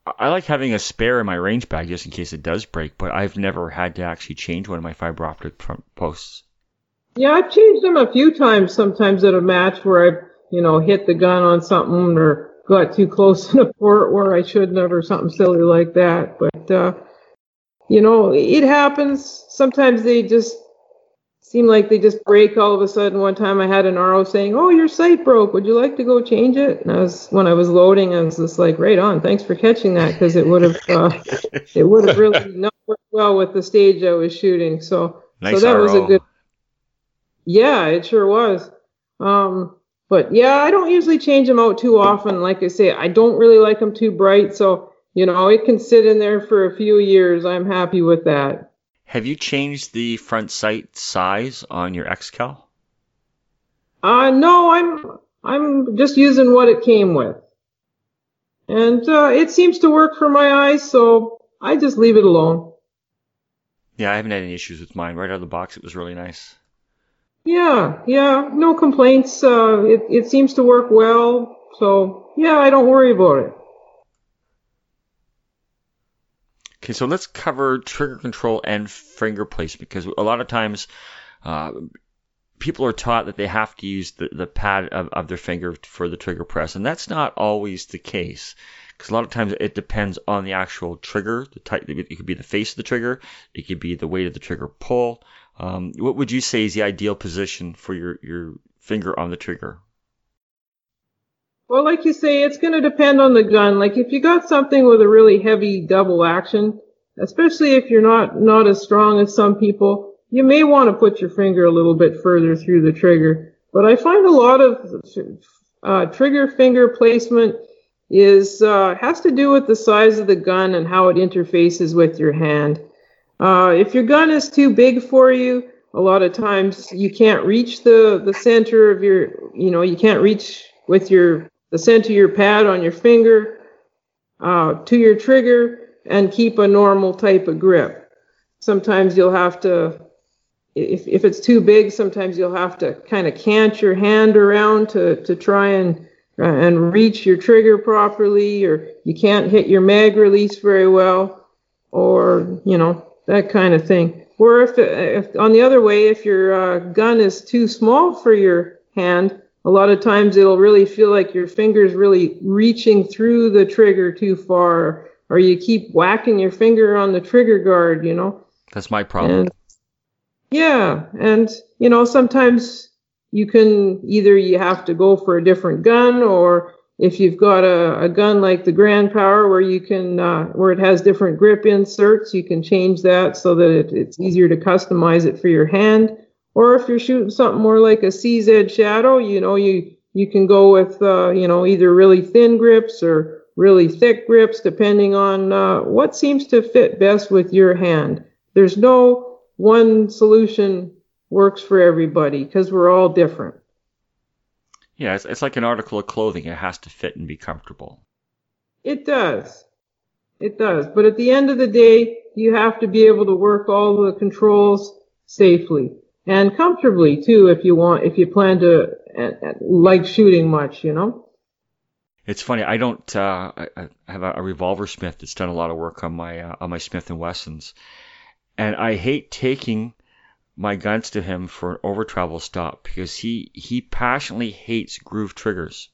[SPEAKER 3] I like having a spare in my range bag just in case it does break, but I've never had to actually change one of my fiber optic front posts.
[SPEAKER 6] Yeah, I've changed them a few times, sometimes at a match where I, you know, hit the gun on something or got too close to the port where I shouldn't have or something silly like that. But, uh, you know, it happens. Sometimes they just seem like they just break all of a sudden. One time I had an R O saying, "Oh, your sight broke. Would you like to go change it?" And I was, when I was loading, I was just like, "Right on. Thanks for catching that," because it would have, uh, it would have really not worked well with the stage I was shooting. So,
[SPEAKER 3] nice
[SPEAKER 6] so that
[SPEAKER 3] R O.
[SPEAKER 6] was a good. Yeah, it sure was. Um, but yeah, I don't usually change them out too often. Like I say, I don't really like them too bright. So, you know, it can sit in there for a few years. I'm happy with that.
[SPEAKER 3] Have you changed the front sight size on your X Cal?
[SPEAKER 6] Uh, no, I'm I'm just using what it came with. And uh, it seems to work for my eyes, so I just leave it alone.
[SPEAKER 3] Yeah, I haven't had any issues with mine. Right out of the box, it was really nice.
[SPEAKER 6] Yeah, yeah, no complaints. Uh, it, it seems to work well, so yeah, I don't worry about it.
[SPEAKER 3] Okay, so let's cover trigger control and finger placement, because a lot of times uh, people are taught that they have to use the, the pad of, of their finger for the trigger press, and that's not always the case, because a lot of times it depends on the actual trigger. The type, it could be the face of the trigger, it could be the weight of the trigger pull. Um, what would you say is the ideal position for your, your finger on the trigger?
[SPEAKER 6] Well, like you say, it's going to depend on the gun. Like if you got something with a really heavy double action, especially if you're not, not as strong as some people, you may want to put your finger a little bit further through the trigger. But I find a lot of uh, trigger finger placement is uh, has to do with the size of the gun and how it interfaces with your hand. Uh, if your gun is too big for you, a lot of times you can't reach the, the center of your, you know, you can't reach with your the center of your pad on your finger uh, to your trigger and keep a normal type of grip. Sometimes you'll have to, if if it's too big, sometimes you'll have to kind of cant your hand around to, to try and uh, and reach your trigger properly, or you can't hit your mag release very well, or, you know, that kind of thing. Or if, if on the other way, if your uh, gun is too small for your hand, a lot of times it'll really feel like your finger's really reaching through the trigger too far, or you keep whacking your finger on the trigger guard, you know.
[SPEAKER 3] That's my problem.
[SPEAKER 6] And, yeah, and, you know, sometimes you can either you have to go for a different gun, or if you've got a, a gun like the Grand Power where you can, uh, where it has different grip inserts, you can change that so that it, it's easier to customize it for your hand. Or if you're shooting something more like a C Z Shadow, you know, you, you can go with, uh, you know, either really thin grips or really thick grips, depending on uh, what seems to fit best with your hand. There's no one solution works for everybody because we're all different.
[SPEAKER 3] Yeah, it's, it's like an article of clothing. It has to fit and be comfortable.
[SPEAKER 6] It does. It does. But at the end of the day, you have to be able to work all the controls safely. And comfortably, too, if you want, if you plan to uh, like shooting much, you know?
[SPEAKER 3] It's funny. I don't, uh, I have a, a revolver smith that's done a lot of work on my, uh, on my Smith and Wessons. And I hate taking my guns to him for an over travel stop because he, he passionately hates groove triggers.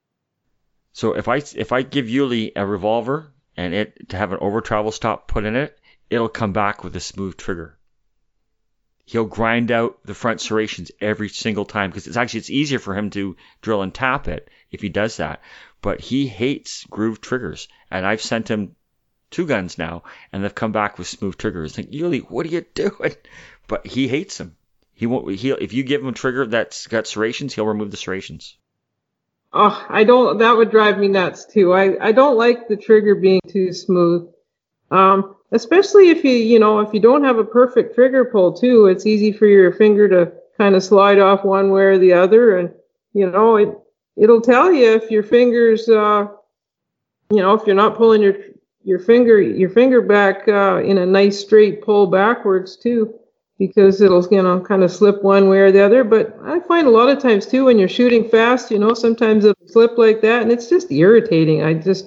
[SPEAKER 3] So if I, if I give Yuli a revolver and it, to have an over travel stop put in it, it'll come back with a smooth trigger. He'll grind out the front serrations every single time because it's actually it's easier for him to drill and tap it if he does that. But he hates groove triggers, and I've sent him two guns now, and they've come back with smooth triggers. Like, Yuli, what are you doing? But he hates them. He won't. He if you give him a trigger that's got serrations, he'll remove the serrations.
[SPEAKER 6] Oh, I don't. That would drive me nuts too. I I don't like the trigger being too smooth. Um. Especially if you, you know, if you don't have a perfect trigger pull too, it's easy for your finger to kind of slide off one way or the other. And, you know, it, it'll tell you if your fingers, uh, you know, if you're not pulling your, your finger, your finger back, uh, in a nice straight pull backwards too, because it'll, you know, kind of slip one way or the other. But I find a lot of times too, when you're shooting fast, you know, sometimes it'll slip like that and it's just irritating. I just,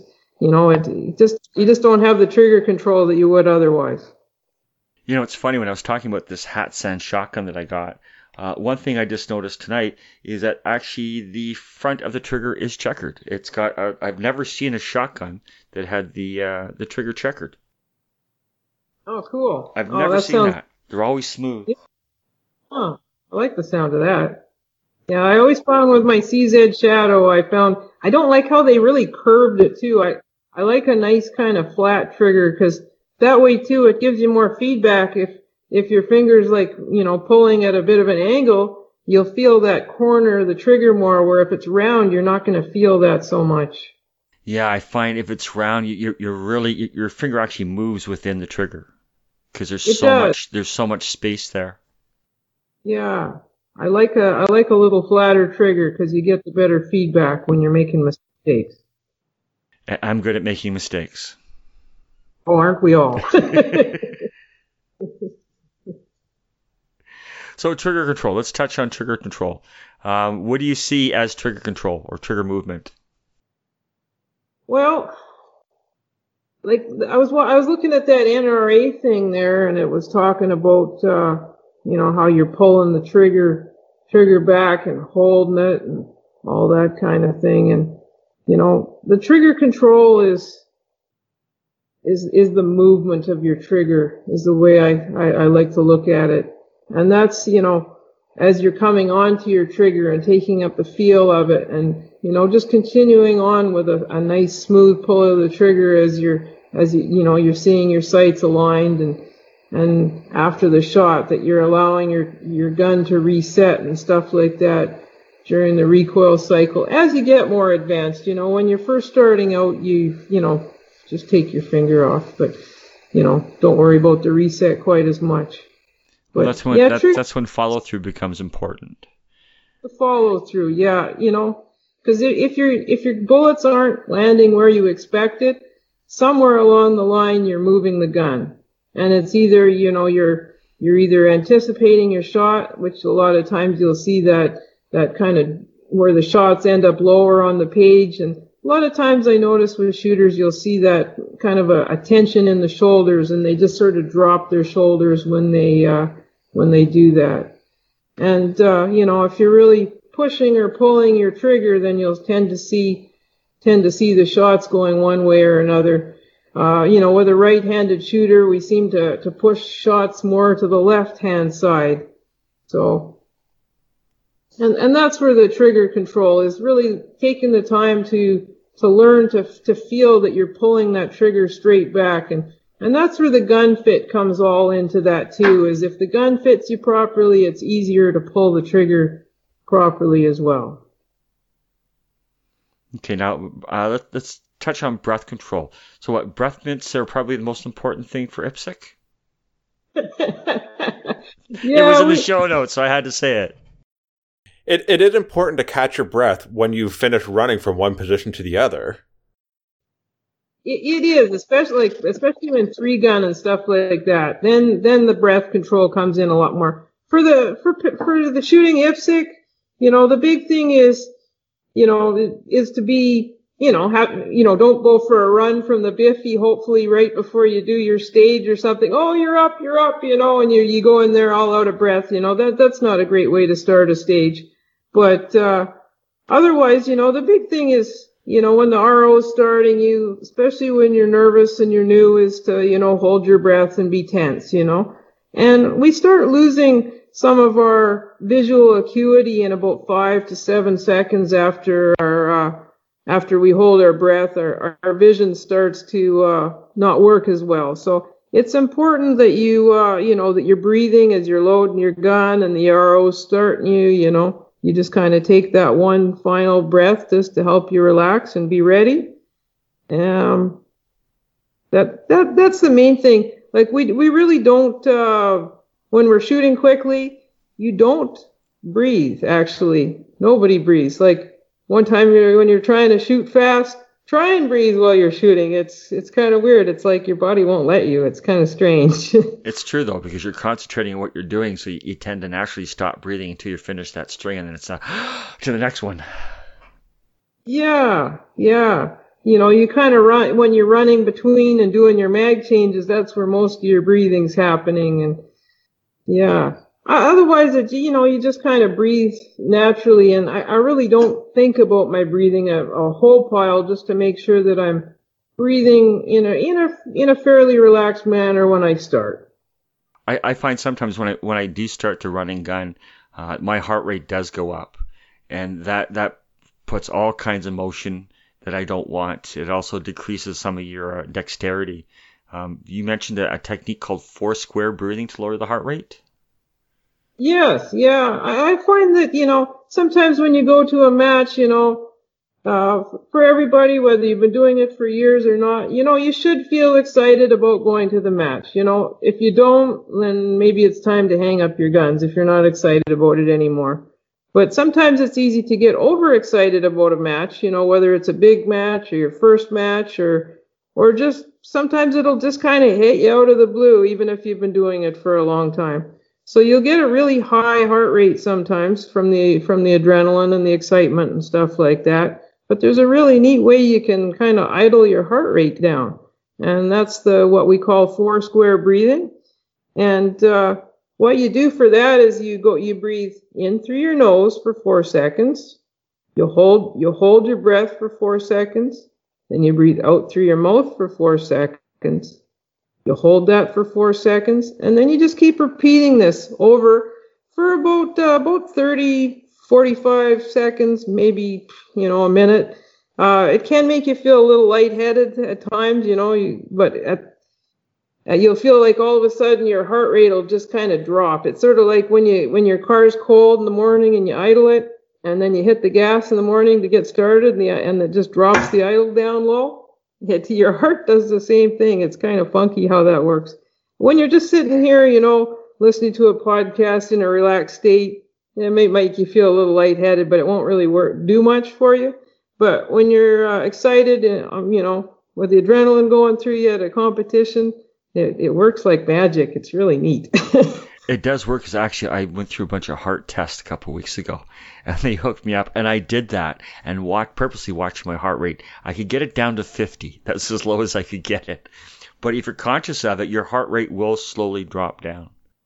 [SPEAKER 6] you know, it, it just you just don't have the trigger control that you would otherwise.
[SPEAKER 3] You know, it's funny, when I was talking about this Hatsan shotgun that I got, uh, one thing I just noticed tonight is that actually the front of the trigger is checkered. It's got, uh, I've never seen a shotgun that had the uh, the trigger checkered.
[SPEAKER 6] Oh, cool.
[SPEAKER 3] I've
[SPEAKER 6] oh,
[SPEAKER 3] never
[SPEAKER 6] that
[SPEAKER 3] seen
[SPEAKER 6] sounds...
[SPEAKER 3] that. They're always smooth.
[SPEAKER 6] Yeah. Huh. I like the sound of that. Yeah, I always found with my C Z Shadow, I found, I don't like how they really curved it too. I, I like a nice kind of flat trigger, because that way too, it gives you more feedback. If, if your finger's like, you know, pulling at a bit of an angle, you'll feel that corner of the trigger more, where if it's round, you're not going to feel that so much.
[SPEAKER 3] Yeah, I find if it's round, you, you're, you're really, your finger actually moves within the trigger, because there's
[SPEAKER 6] It
[SPEAKER 3] so
[SPEAKER 6] does.
[SPEAKER 3] much, there's so much space there.
[SPEAKER 6] Yeah. I like a, I like a little flatter trigger, because you get the better feedback when you're making mistakes.
[SPEAKER 3] I- I'm good at making mistakes.
[SPEAKER 6] Oh, aren't we all?
[SPEAKER 3] So trigger control. Let's touch on trigger control. Um, what do you see as trigger control or trigger movement?
[SPEAKER 6] Well, like I was I was looking at that N R A thing there, and it was talking about uh, you know, how you're pulling the trigger trigger back and holding it and all that kind of thing. And you know, the trigger control is is is the movement of your trigger, is the way I, I, I like to look at it. And that's, you know, as you're coming onto your trigger and taking up the feel of it, and you know, just continuing on with a, a nice smooth pull of the trigger as you're as you, you know, you're seeing your sights aligned, and and after the shot that you're allowing your your gun to reset and stuff like that during the recoil cycle. As you get more advanced, you know, when you're first starting out, you you know, just take your finger off, but you know, don't worry about the reset quite as much. But,
[SPEAKER 3] Well, that's when
[SPEAKER 6] yeah,
[SPEAKER 3] that,
[SPEAKER 6] tri-
[SPEAKER 3] that's when follow through becomes important.
[SPEAKER 6] the follow through, yeah, you know, because if your if your bullets aren't landing where you expected, somewhere along the line you're moving the gun, and it's either, you know, you're you're either anticipating your shot, which a lot of times you'll see that that kind of where the shots end up lower on the page, and a lot of times I notice with shooters you'll see that kind of a, a tension in the shoulders, and they just sort of drop their shoulders when they uh, when they do that. And uh, you know, if you're really pushing or pulling your trigger, then you'll tend to see tend to see the shots going one way or another. Uh, you know, with a right-handed shooter, we seem to to push shots more to the left-hand side. So, and and that's where the trigger control is, really taking the time to to learn to to feel that you're pulling that trigger straight back. And and that's where the gun fit comes all into that too, is if the gun fits you properly, it's easier to pull the trigger properly as well.
[SPEAKER 3] Okay, now uh, let, let's touch on breath control. So what, breath mints are probably the most important thing for I P S I C?
[SPEAKER 6] Yeah,
[SPEAKER 3] It was in
[SPEAKER 6] we-
[SPEAKER 3] the show notes, so I had to say it.
[SPEAKER 5] It it is important to catch your breath when you finish running from one position to the other.
[SPEAKER 6] It, it is, especially like, especially when three gun and stuff like that. Then then the breath control comes in a lot more. For the for for the shooting I P S I C, you know, the big thing is, you know, is to be, you know, have, you know, don't go for a run from the biffy, hopefully right before you do your stage or something. Oh, you're up, you're up, you know, and you you go in there all out of breath. You know, that that's not a great way to start a stage. But uh, otherwise, you know, the big thing is, you know, when the R O is starting you, especially when you're nervous and you're new, is to, you know, hold your breath and be tense, you know. And we start losing some of our visual acuity in about five to seven seconds after our, uh, after we hold our breath. Our, our vision starts to uh, not work as well. So it's important that you, uh, you know, that you're breathing as you're loading your gun and the R O's starting you, you know. You just kind of take that one final breath just to help you relax and be ready. Um, that that that's the main thing. Like we we really don't uh, when we're shooting quickly, you don't breathe. Actually, nobody breathes. Like one time you're, when you're trying to shoot fast, try and breathe while you're shooting. It's it's kind of weird. It's like your body won't let you. It's kind of strange.
[SPEAKER 3] It's true, though, because you're concentrating on what you're doing, so you, you tend to naturally stop breathing until you finish that string, and then it's uh, to the next one.
[SPEAKER 6] Yeah, yeah. you know, you kind of run, when you're running between and doing your mag changes, that's where most of your breathing's happening. And yeah, otherwise, it, you know, you just kind of breathe naturally. And I, I really don't think about my breathing a, a whole pile, just to make sure that I'm breathing in a, in a, in a fairly relaxed manner when I start.
[SPEAKER 3] I, I find sometimes when I, when I do start to run and gun, uh, my heart rate does go up, and that, that puts all kinds of motion that I don't want. It also decreases some of your uh, dexterity. Um, you mentioned a, a technique called four square breathing to lower the heart rate.
[SPEAKER 6] Yes, yeah. I, I find that, you know, sometimes when you go to a match, you know, uh, for everybody, whether you've been doing it for years or not, you know, you should feel excited about going to the match. You know, if you don't, then maybe it's time to hang up your guns if you're not excited about it anymore. But sometimes it's easy to get overexcited about a match, you know, whether it's a big match or your first match, or or just sometimes it'll just kind of hit you out of the blue, even if you've been doing it for a long time. So you'll get a really high heart rate sometimes from the from the adrenaline and the excitement and stuff like that. But there's a really neat way you can kind of idle your heart rate down, and that's the what we call four square breathing. And uh what you do for that is you go, you breathe in through your nose for four seconds. You'll hold, you'll hold your breath for four seconds. Then you breathe out through your mouth for four seconds. You'll hold that for four seconds. And then you just keep repeating this over for about, uh, about thirty, forty-five seconds, maybe, you know, a minute. Uh, it can make you feel a little lightheaded at times, you know, you, but at Uh, you'll feel like all of a sudden your heart rate will just kind of drop. It's sort of like when you when your car's cold in the morning and you idle it, and then you hit the gas in the morning to get started, and, the, and it just drops the idle down low. It, your heart does the same thing. It's kind of funky how that works. When you're just sitting here, you know, listening to a podcast in a relaxed state, it may make you feel a little lightheaded, but it won't really work do much for you. But when you're uh, excited and um, you know, with the adrenaline going through you at a competition, It, it works like magic. It's really neat.
[SPEAKER 3] It does work, because actually I went through a bunch of heart tests a couple of weeks ago, and they hooked me up, and I did that and walk, purposely watched my heart rate. I could get it down to fifty. That's as low as I could get it. But if you're conscious of it, your heart rate will slowly drop down.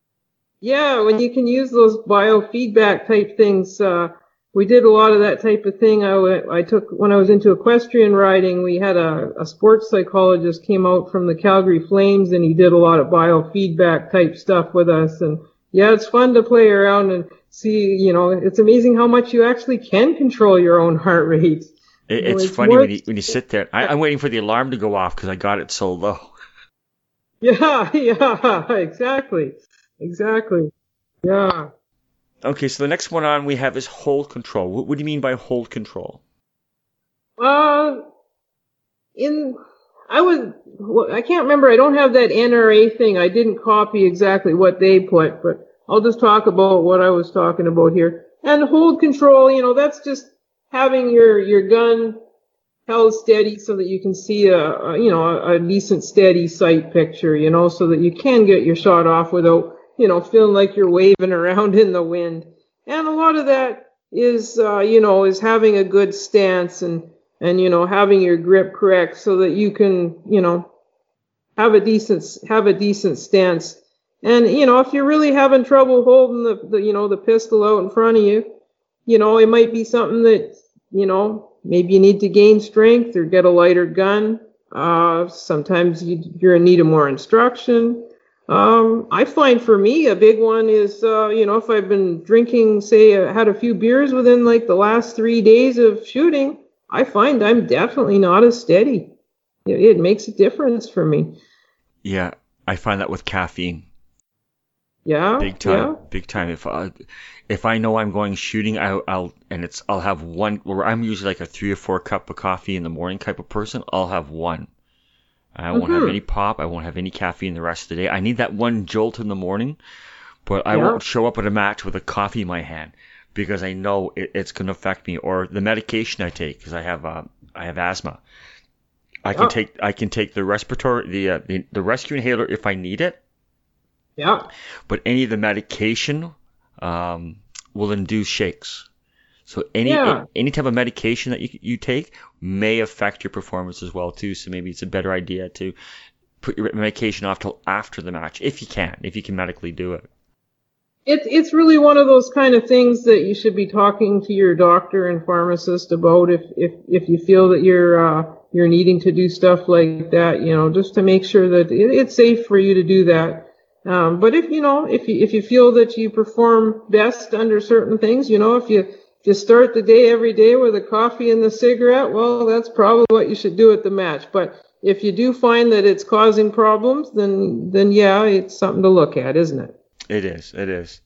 [SPEAKER 6] Yeah, when you can use those biofeedback type things, uh, we did a lot of that type of thing. I, I took, when I was into equestrian riding, we had a, a sports psychologist came out from the Calgary Flames, and he did a lot of biofeedback type stuff with us. And yeah, it's fun to play around and see, you know, it's amazing how much you actually can control your own heart rate.
[SPEAKER 3] It,
[SPEAKER 6] you know,
[SPEAKER 3] it's, it's funny when you, when you sit there. I, I'm waiting for the alarm to go off because I got it so low.
[SPEAKER 6] Yeah, yeah, exactly. Exactly. Yeah.
[SPEAKER 3] Okay, so the next one on we have is hold control. What, what do you mean by hold control?
[SPEAKER 6] Uh, in, I was, well, I can't remember. I don't have that N R A thing. I didn't copy exactly what they put, but I'll just talk about what I was talking about here. And hold control, you know, that's just having your, your gun held steady so that you can see a, a you know, a, a decent steady sight picture, you know, so that you can get your shot off without, you know, feeling like you're waving around in the wind. And a lot of that is, uh, you know, is having a good stance and, and, you know, having your grip correct so that you can, you know, have a decent, have a decent stance. And, you know, if you're really having trouble holding the, the, you know, the pistol out in front of you, you know, it might be something that, you know, maybe you need to gain strength or get a lighter gun. Uh, sometimes you, you're in need of more instruction. Um, I find for me a big one is, uh, you know, if I've been drinking, say, I had a few beers within like the last three days of shooting, I find I'm definitely not as steady. It, it makes a difference for me.
[SPEAKER 3] Yeah, I find that with caffeine.
[SPEAKER 6] Yeah,
[SPEAKER 3] big time,
[SPEAKER 6] yeah.
[SPEAKER 3] big time. If I, if I know I'm going shooting, I, I'll and it's I'll have one. Where I'm usually like a three or four cup of coffee in the morning type of person. I'll have one. I won't
[SPEAKER 6] Mm-hmm.
[SPEAKER 3] have any pop. I won't have any caffeine the rest of the day. I need that one jolt in the morning, but I
[SPEAKER 6] Yeah.
[SPEAKER 3] won't show up at a match with a coffee in my hand because I know it, it's going to affect me. Or the medication I take, because I have uh, I have asthma. I can
[SPEAKER 6] Yeah.
[SPEAKER 3] take I can take the respiratory the, uh, the the rescue inhaler if I need it,
[SPEAKER 6] Yeah.
[SPEAKER 3] but any of the medication um, will induce shakes. So any
[SPEAKER 6] Yeah.
[SPEAKER 3] any type of medication that you you take may affect your performance as well too. So maybe it's a better idea to put your medication off till after the match, if you can, if you can medically do it.
[SPEAKER 6] It, it's really one of those kind of things that you should be talking to your doctor and pharmacist about if, if, if you feel that you're, uh, you're needing to do stuff like that, you know, just to make sure that it, it's safe for you to do that. Um, but if, you know, if you, if you feel that you perform best under certain things, you know, if you, if you start the day every day with a coffee and the cigarette, well, that's probably what you should do at the match. But if you do find that it's causing problems, then, then yeah, it's something to look at, isn't it?
[SPEAKER 3] It is. It is.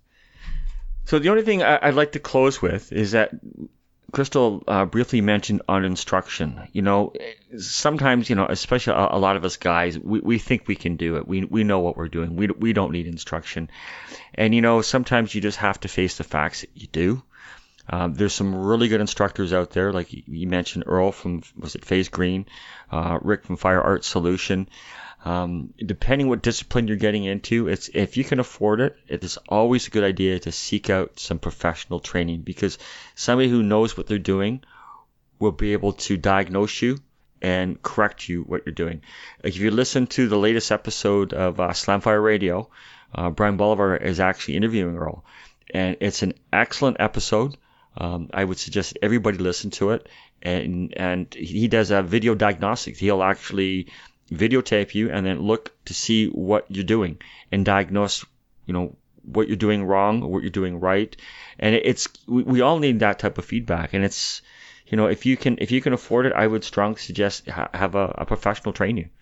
[SPEAKER 3] So the only thing I'd like to close with is that Crystal uh, briefly mentioned on instruction. You know, sometimes, you know, especially a, a lot of us guys, we, we think we can do it. We we know what we're doing. We we don't need instruction. And, you know, sometimes you just have to face the facts that you do. Um, there's some really good instructors out there, like you mentioned Earl from, was it FaZe Green, uh, Rick from Fire Art Solution. Um, depending what discipline you're getting into, it's if you can afford it, it is always a good idea to seek out some professional training, because somebody who knows what they're doing will be able to diagnose you and correct you what you're doing. Like if you listen to the latest episode of uh, Slamfire Radio, uh, Brian Bolivar is actually interviewing Earl, and it's an excellent episode. Um, I would suggest everybody listen to it, and and he does a video diagnostics. He'll actually videotape you and then look to see what you're doing and diagnose, you know, what you're doing wrong or what you're doing right. And it's we, we all need that type of feedback. And it's, you know, if you can if you can afford it, I would strongly suggest ha- have a, a professional train you.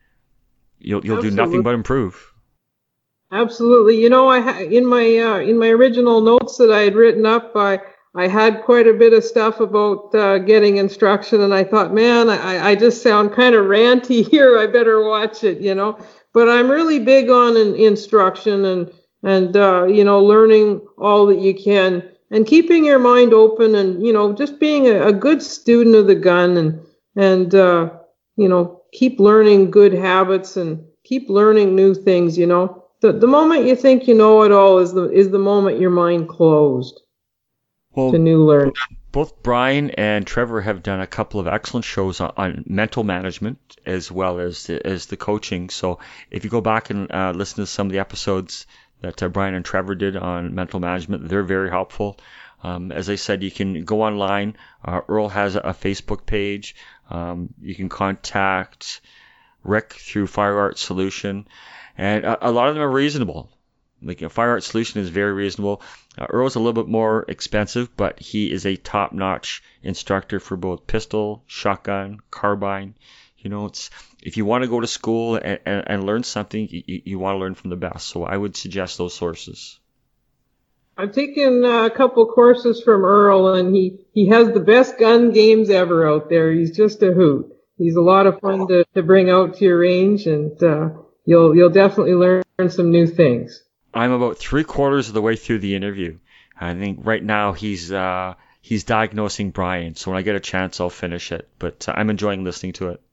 [SPEAKER 3] You'll you'll
[SPEAKER 6] Absolutely.
[SPEAKER 3] do nothing but improve.
[SPEAKER 6] Absolutely. You know, I ha- in my uh, in my original notes that I had written up, I I had quite a bit of stuff about uh, getting instruction, and I thought, man, I, I just sound kind of ranty here. I better watch it, you know. But I'm really big on in, instruction and and uh, you know, learning all that you can and keeping your mind open, and you know, just being a, a good student of the gun, and and uh, you know, keep learning good habits and keep learning new things. You know, the the moment you think you know it all is the is the moment your mind closed.
[SPEAKER 3] Well,
[SPEAKER 6] to new learning.
[SPEAKER 3] Both Brian and Trevor have done a couple of excellent shows on, on mental management as well as the, as the coaching. So if you go back and uh, listen to some of the episodes that uh, Brian and Trevor did on mental management, they're very helpful. Um, as I said, you can go online. Uh, Earl has a, a Facebook page. Um, you can contact Rick through Fire Art Solution, and a, a lot of them are reasonable. Like, you know, Fire Art Solution is very reasonable. Uh, Earl's a little bit more expensive, but he is a top-notch instructor for both pistol, shotgun, carbine. You know, it's if you want to go to school and, and, and learn something, you, you want to learn from the best. So I would suggest those sources.
[SPEAKER 6] I've taken uh, a couple courses from Earl, and he, he has the best gun games ever out there. He's just a hoot. He's a lot of fun to, to bring out to your range, and uh, you'll you'll definitely learn some new things.
[SPEAKER 3] I'm about three quarters of the way through the interview. I think right now he's uh, he's diagnosing Brian. So when I get a chance, I'll finish it. But uh, I'm enjoying listening to it.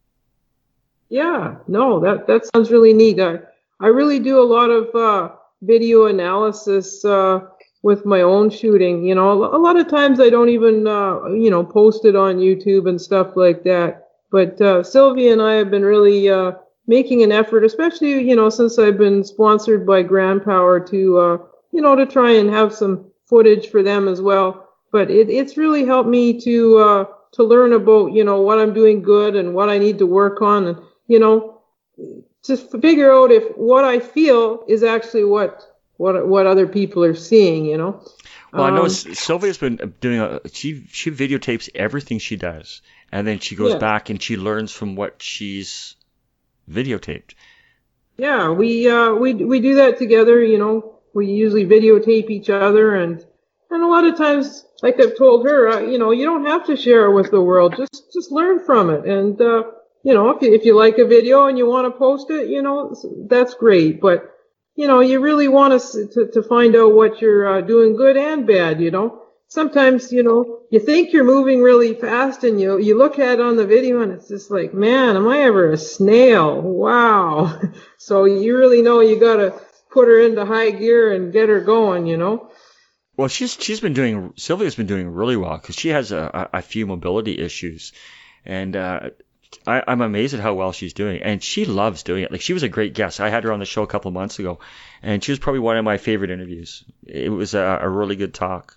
[SPEAKER 6] Yeah, no, that that sounds really neat. I I really do a lot of uh, video analysis uh, with my own shooting. You know, a lot of times I don't even uh, you know post it on YouTube and stuff like that. But uh, Sylvia and I have been really uh, making an effort, especially, you know, since I've been sponsored by Grand Power, to, uh, you know, to try and have some footage for them as well. But it, it's really helped me to, uh, to learn about, you know, what I'm doing good and what I need to work on, and, you know, just figure out if what I feel is actually what, what, what other people are seeing, you know.
[SPEAKER 3] Well, I know
[SPEAKER 6] Um,
[SPEAKER 3] Sylvia's been doing a, she, she videotapes everything she does. And then she goes
[SPEAKER 6] Yeah.
[SPEAKER 3] back and she learns from what she's videotaped.
[SPEAKER 6] Yeah, we uh we we do that together, you know. We usually videotape each other, and and a lot of times, like I've told her, uh, you know, you don't have to share it with the world. Just just learn from it, and uh, you know, if you if you like a video and you want to post it, you know, that's great. But you know, you really want us to to find out what you're uh, doing good and bad. You know, sometimes, you know, you think you're moving really fast, and you you look at it on the video, and it's just like, man, am I ever a snail? Wow. So you really know you got to put her into high gear and get her going, you know.
[SPEAKER 3] Well, she's she's been doing Sylvia's been doing really well because she has a, a, a few mobility issues, and uh, I, I'm amazed at how well she's doing, and she loves doing it. Like, she was a great guest. I had her on the show a couple of months ago, and she was probably one of my favorite interviews. It was a, a really good talk.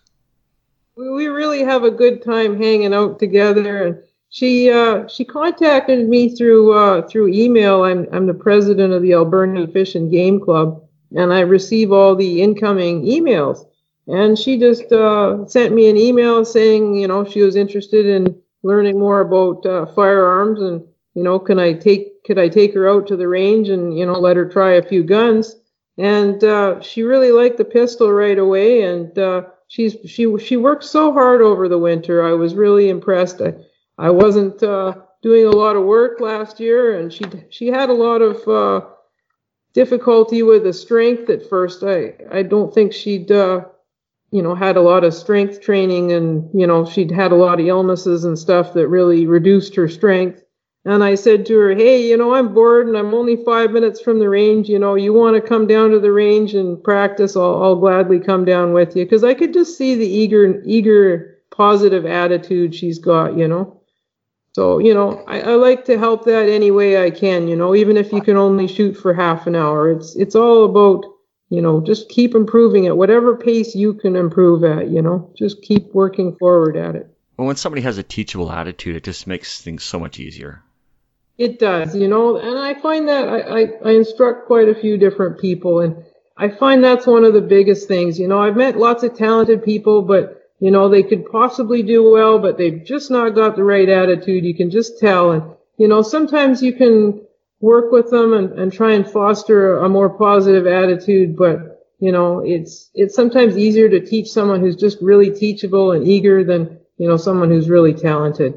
[SPEAKER 6] We really have a good time hanging out together, and she uh, she contacted me through uh, through email. I'm I'm the president of the Alberni Fish and Game Club, and I receive all the incoming emails. And she just uh, sent me an email saying, you know, she was interested in learning more about uh, firearms, and, you know, can I take could I take her out to the range and, you know, let her try a few guns. And uh, she really liked the pistol right away, and uh, she's she she worked so hard over the winter. I was really impressed. I I wasn't uh, doing a lot of work last year, and she she had a lot of uh, difficulty with the strength at first. I I don't think she'd uh, you know, had a lot of strength training, and, you know, she'd had a lot of illnesses and stuff that really reduced her strength. And I said to her, hey, you know, I'm bored and I'm only five minutes from the range. You know, you want to come down to the range and practice, I'll, I'll gladly come down with you. Because I could just see the eager, eager, positive attitude she's got, you know. So, you know, I, I like to help that any way I can, you know, even if you can only shoot for half an hour. It's it's all about, you know, just keep improving at whatever pace you can improve at, you know, just keep working forward at it.
[SPEAKER 3] Well, when somebody has a teachable attitude, it just makes things so much easier.
[SPEAKER 6] It does, you know, and I find that I, I, I instruct quite a few different people, and I find that's one of the biggest things. You know, I've met lots of talented people, but, you know, they could possibly do well, but they've just not got the right attitude. You can just tell. And, you know, sometimes you can work with them and, and try and foster a more positive attitude, but, you know, it's it's sometimes easier to teach someone who's just really teachable and eager than, you know, someone who's really talented.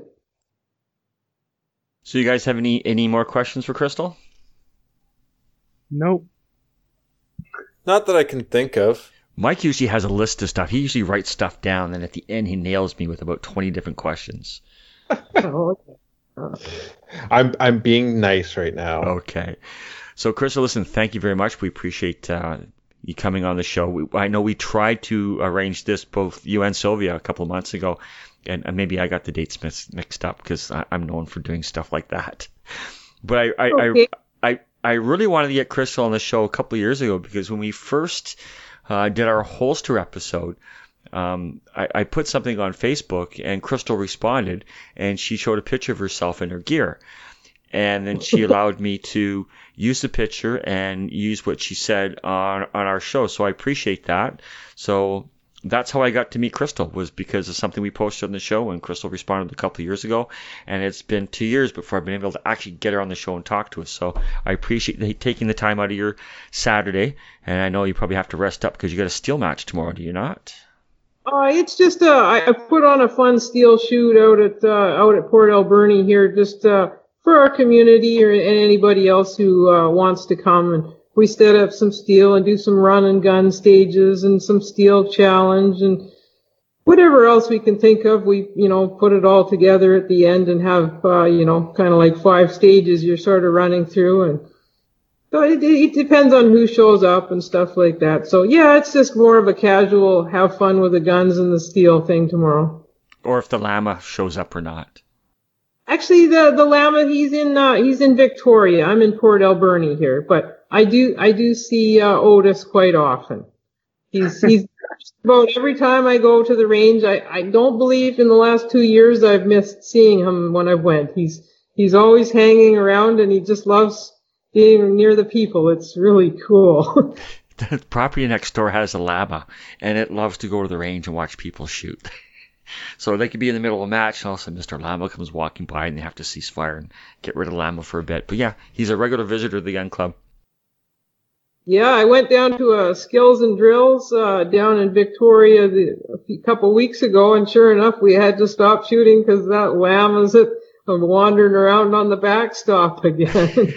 [SPEAKER 3] So you guys have any any more questions for Crystal?
[SPEAKER 4] Nope.
[SPEAKER 5] Not that I can think of.
[SPEAKER 3] Mike usually has a list of stuff. He usually writes stuff down, and at the end he nails me with about twenty different questions.
[SPEAKER 6] Oh, okay.
[SPEAKER 5] I'm I'm being nice right now.
[SPEAKER 3] Okay. So, Crystal, listen, thank you very much. We appreciate uh, you coming on the show. We, I know we tried to arrange this, both you and Sylvia, a couple of months ago, and, and maybe I got the dates mixed, mixed up because I'm known for doing stuff like that. But I I,
[SPEAKER 6] okay.
[SPEAKER 3] I, I, I really wanted to get Crystal on the show a couple of years ago because when we first uh, did our holster episode, Um, I, I put something on Facebook, and Crystal responded, and she showed a picture of herself in her gear. And then she allowed me to use the picture and use what she said on, on our show. So I appreciate that. So that's how I got to meet Crystal, was because of something we posted on the show, and Crystal responded a couple of years ago. And it's been two years before I've been able to actually get her on the show and talk to us. So I appreciate the, taking the time out of your Saturday. And I know you probably have to rest up because you got a steel match tomorrow, do you not?
[SPEAKER 6] Uh, it's just uh, I put on a fun steel shoot out at uh, out at Port Alberni here, just uh, for our community or and anybody else who uh, wants to come. And we set up some steel and do some run and gun stages and some steel challenge and whatever else we can think of. We you know put it all together at the end and have uh, you know kind of like five stages you're sort of running through. And so it, it depends on who shows up and stuff like that. So, yeah, it's just more of a casual, have fun with the guns and the steel thing tomorrow.
[SPEAKER 3] Or if the llama shows up or not.
[SPEAKER 6] Actually, the, the llama, he's in uh, he's in Victoria. I'm in Port Alberni here. But I do I do see uh, Otis quite often. He's he's about every time I go to the range. I, I don't believe in the last two years I've missed seeing him when I went. He's he's always hanging around, and he just loves being near the people. It's really cool.
[SPEAKER 3] The property next door has a llama, and it loves to go to the range and watch people shoot. So they could be in the middle of a match, and all of a sudden Mister Llama comes walking by, and they have to cease fire and get rid of the llama for a bit. But yeah, he's a regular visitor to the gun club.
[SPEAKER 6] Yeah, I went down to a skills and drills uh, down in Victoria the, a few, couple weeks ago, and sure enough, we had to stop shooting because that llama's it, wandering around on the backstop again.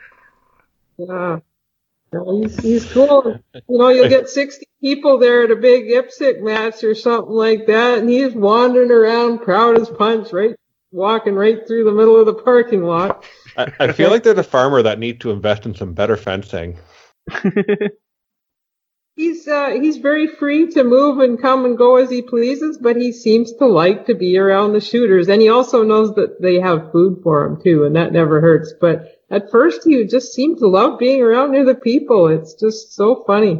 [SPEAKER 6] Yeah, no, he's, he's cool. You know, you'll get sixty people there at a big I P S C match or something like that, and he's wandering around, proud as punch, right, walking right through the middle of the parking lot.
[SPEAKER 5] I, I feel like there's a farmer that needs to invest in some better fencing.
[SPEAKER 6] He's uh, he's very free to move and come and go as he pleases, but he seems to like to be around the shooters, and he also knows that they have food for him too, and that never hurts. But at first, he just seemed to love being around near the people. It's just so funny.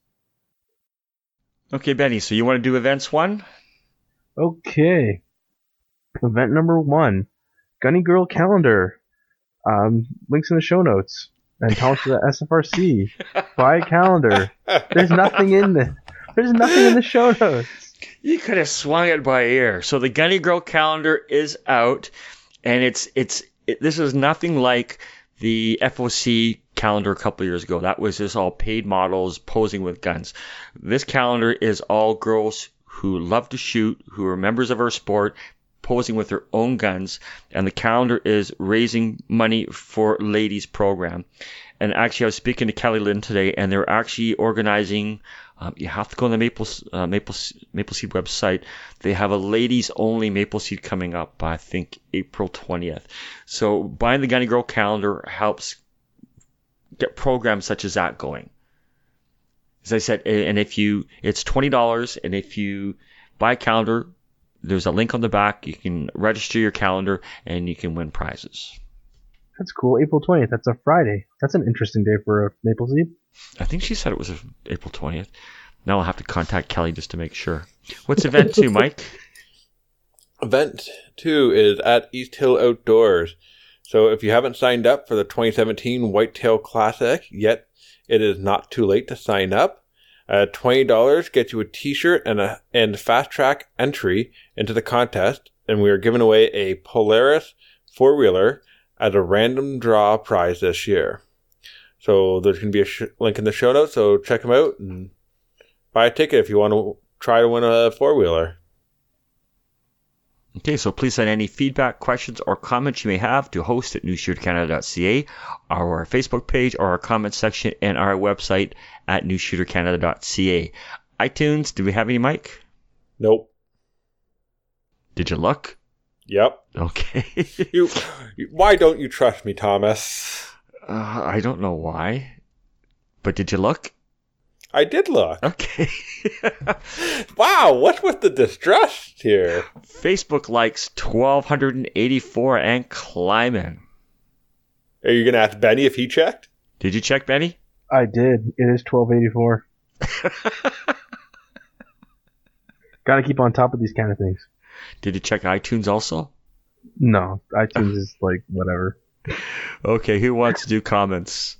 [SPEAKER 3] Okay, Benny, so you want to do events one?
[SPEAKER 4] Okay. Event number one, Gunny Girl Calendar. Um, links in the show notes. And tell us to the S F R C. Buy a calendar. There's nothing in the. There's nothing in the show notes.
[SPEAKER 3] You could have swung it by ear. So the Gunny Girl calendar is out, and it's it's it, this is nothing like the F O C calendar a couple of years ago. That was just all paid models posing with guns. This calendar is all girls who love to shoot, who are members of our sport, posing with their own guns, and the calendar is raising money for ladies program. And actually, I was speaking to Kelly Lynn today, and they're actually organizing. Um, you have to go on the Maple uh, Maple Maple Seed website. They have a ladies only Maple Seed coming up, I think April twentieth. So buying the Gunny Girl calendar helps get programs such as that going. As I said, and if you, it's twenty dollars, and if you buy a calendar, there's a link on the back. You can register your calendar, and you can win prizes.
[SPEAKER 4] That's cool. April twentieth. That's a Friday. That's an interesting day for a Maple Seed.
[SPEAKER 3] I think she said it was April twentieth. Now I'll have to contact Kelly just to make sure. What's event two, Mike?
[SPEAKER 5] Event two is at East Hill Outdoors. So if you haven't signed up for the twenty seventeen Whitetail Classic yet, it is not too late to sign up. Uh, twenty dollars gets you a t-shirt and a and fast track entry into the contest, and we are giving away a Polaris four-wheeler as a random draw prize this year. So there's going to be a sh- link in the show notes, so check them out and buy a ticket if you want to try to win a four-wheeler.
[SPEAKER 3] Okay, so please send any feedback, questions, or comments you may have to host at new shooter canada dot c a, our Facebook page, or our comment section, and our website at new shooter canada dot c a. iTunes, do we have any, Mike?
[SPEAKER 5] Nope.
[SPEAKER 3] Did you look?
[SPEAKER 5] Yep.
[SPEAKER 3] Okay.
[SPEAKER 5] you, why don't you trust me, Thomas?
[SPEAKER 3] Uh, I don't know why. But did you look?
[SPEAKER 5] I did look.
[SPEAKER 3] Okay.
[SPEAKER 5] Wow, what's with the distrust here?
[SPEAKER 3] Facebook likes twelve eighty-four and climbing.
[SPEAKER 5] Are you going to ask Benny if he checked?
[SPEAKER 3] Did you check, Benny?
[SPEAKER 4] I did. It is twelve eighty-four. Gotta keep on top of these kind of things.
[SPEAKER 3] Did you check iTunes also?
[SPEAKER 4] No, iTunes is like whatever.
[SPEAKER 3] Okay, who wants to do comments?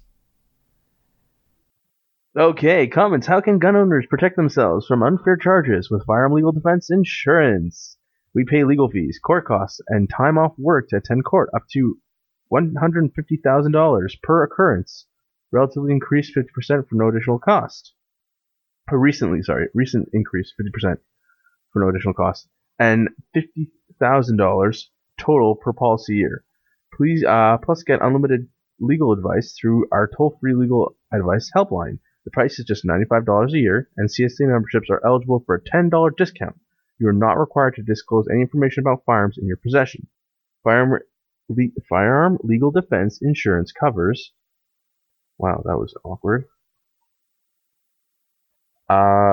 [SPEAKER 4] Okay, comments. How can gun owners protect themselves from unfair charges with Firearm Legal Defense Insurance? We pay legal fees, court costs, and time off work to attend court up to one hundred fifty thousand dollars per occurrence. Relatively increased fifty percent for no additional cost. Or recently, sorry, recent increase fifty percent for no additional cost. And fifty thousand dollars total per policy year. Please, uh, plus get unlimited legal advice through our toll-free legal advice helpline. The price is just ninety-five dollars a year, and C S A memberships are eligible for a ten dollars discount. You are not required to disclose any information about firearms in your possession. Firearm, le, firearm Legal Defense Insurance covers... Wow, that was awkward. Uh...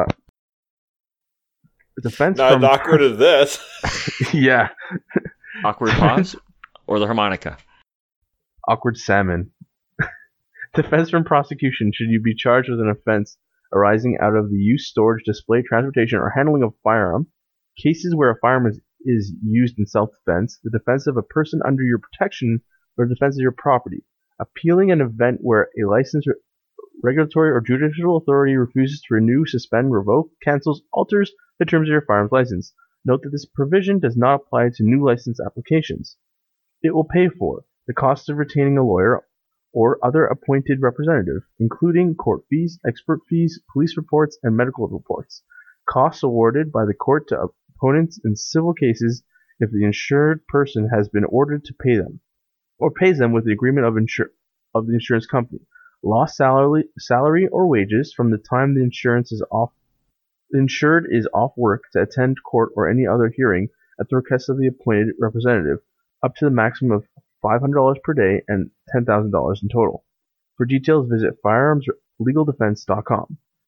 [SPEAKER 4] Defense
[SPEAKER 5] Not
[SPEAKER 4] from...
[SPEAKER 5] as awkward as this.
[SPEAKER 4] Yeah.
[SPEAKER 3] Awkward pause or the harmonica?
[SPEAKER 4] Awkward salmon. Defense from prosecution should you be charged with an offense arising out of the use, storage, display, transportation, or handling of a firearm. Cases where a firearm is, is used in self-defense, the defense of a person under your protection, or defense of your property. Appealing an event where a licensed regulatory or judicial authority refuses to renew, suspend, revoke, cancels, alters the terms of your firearms license. Note that this provision does not apply to new license applications. It will pay for the cost of retaining a lawyer or other appointed representative, including court fees, expert fees, police reports, and medical reports. Costs awarded by the court to opponents in civil cases if the insured person has been ordered to pay them, or pays them with the agreement of, insur- of the insurance company. Lost salary, salary or wages from the time the insurance is off, the insured is off work to attend court or any other hearing at the request of the appointed representative, up to the maximum of five hundred dollars per day and ten thousand dollars in total. For details, visit firearms legal defense dot com.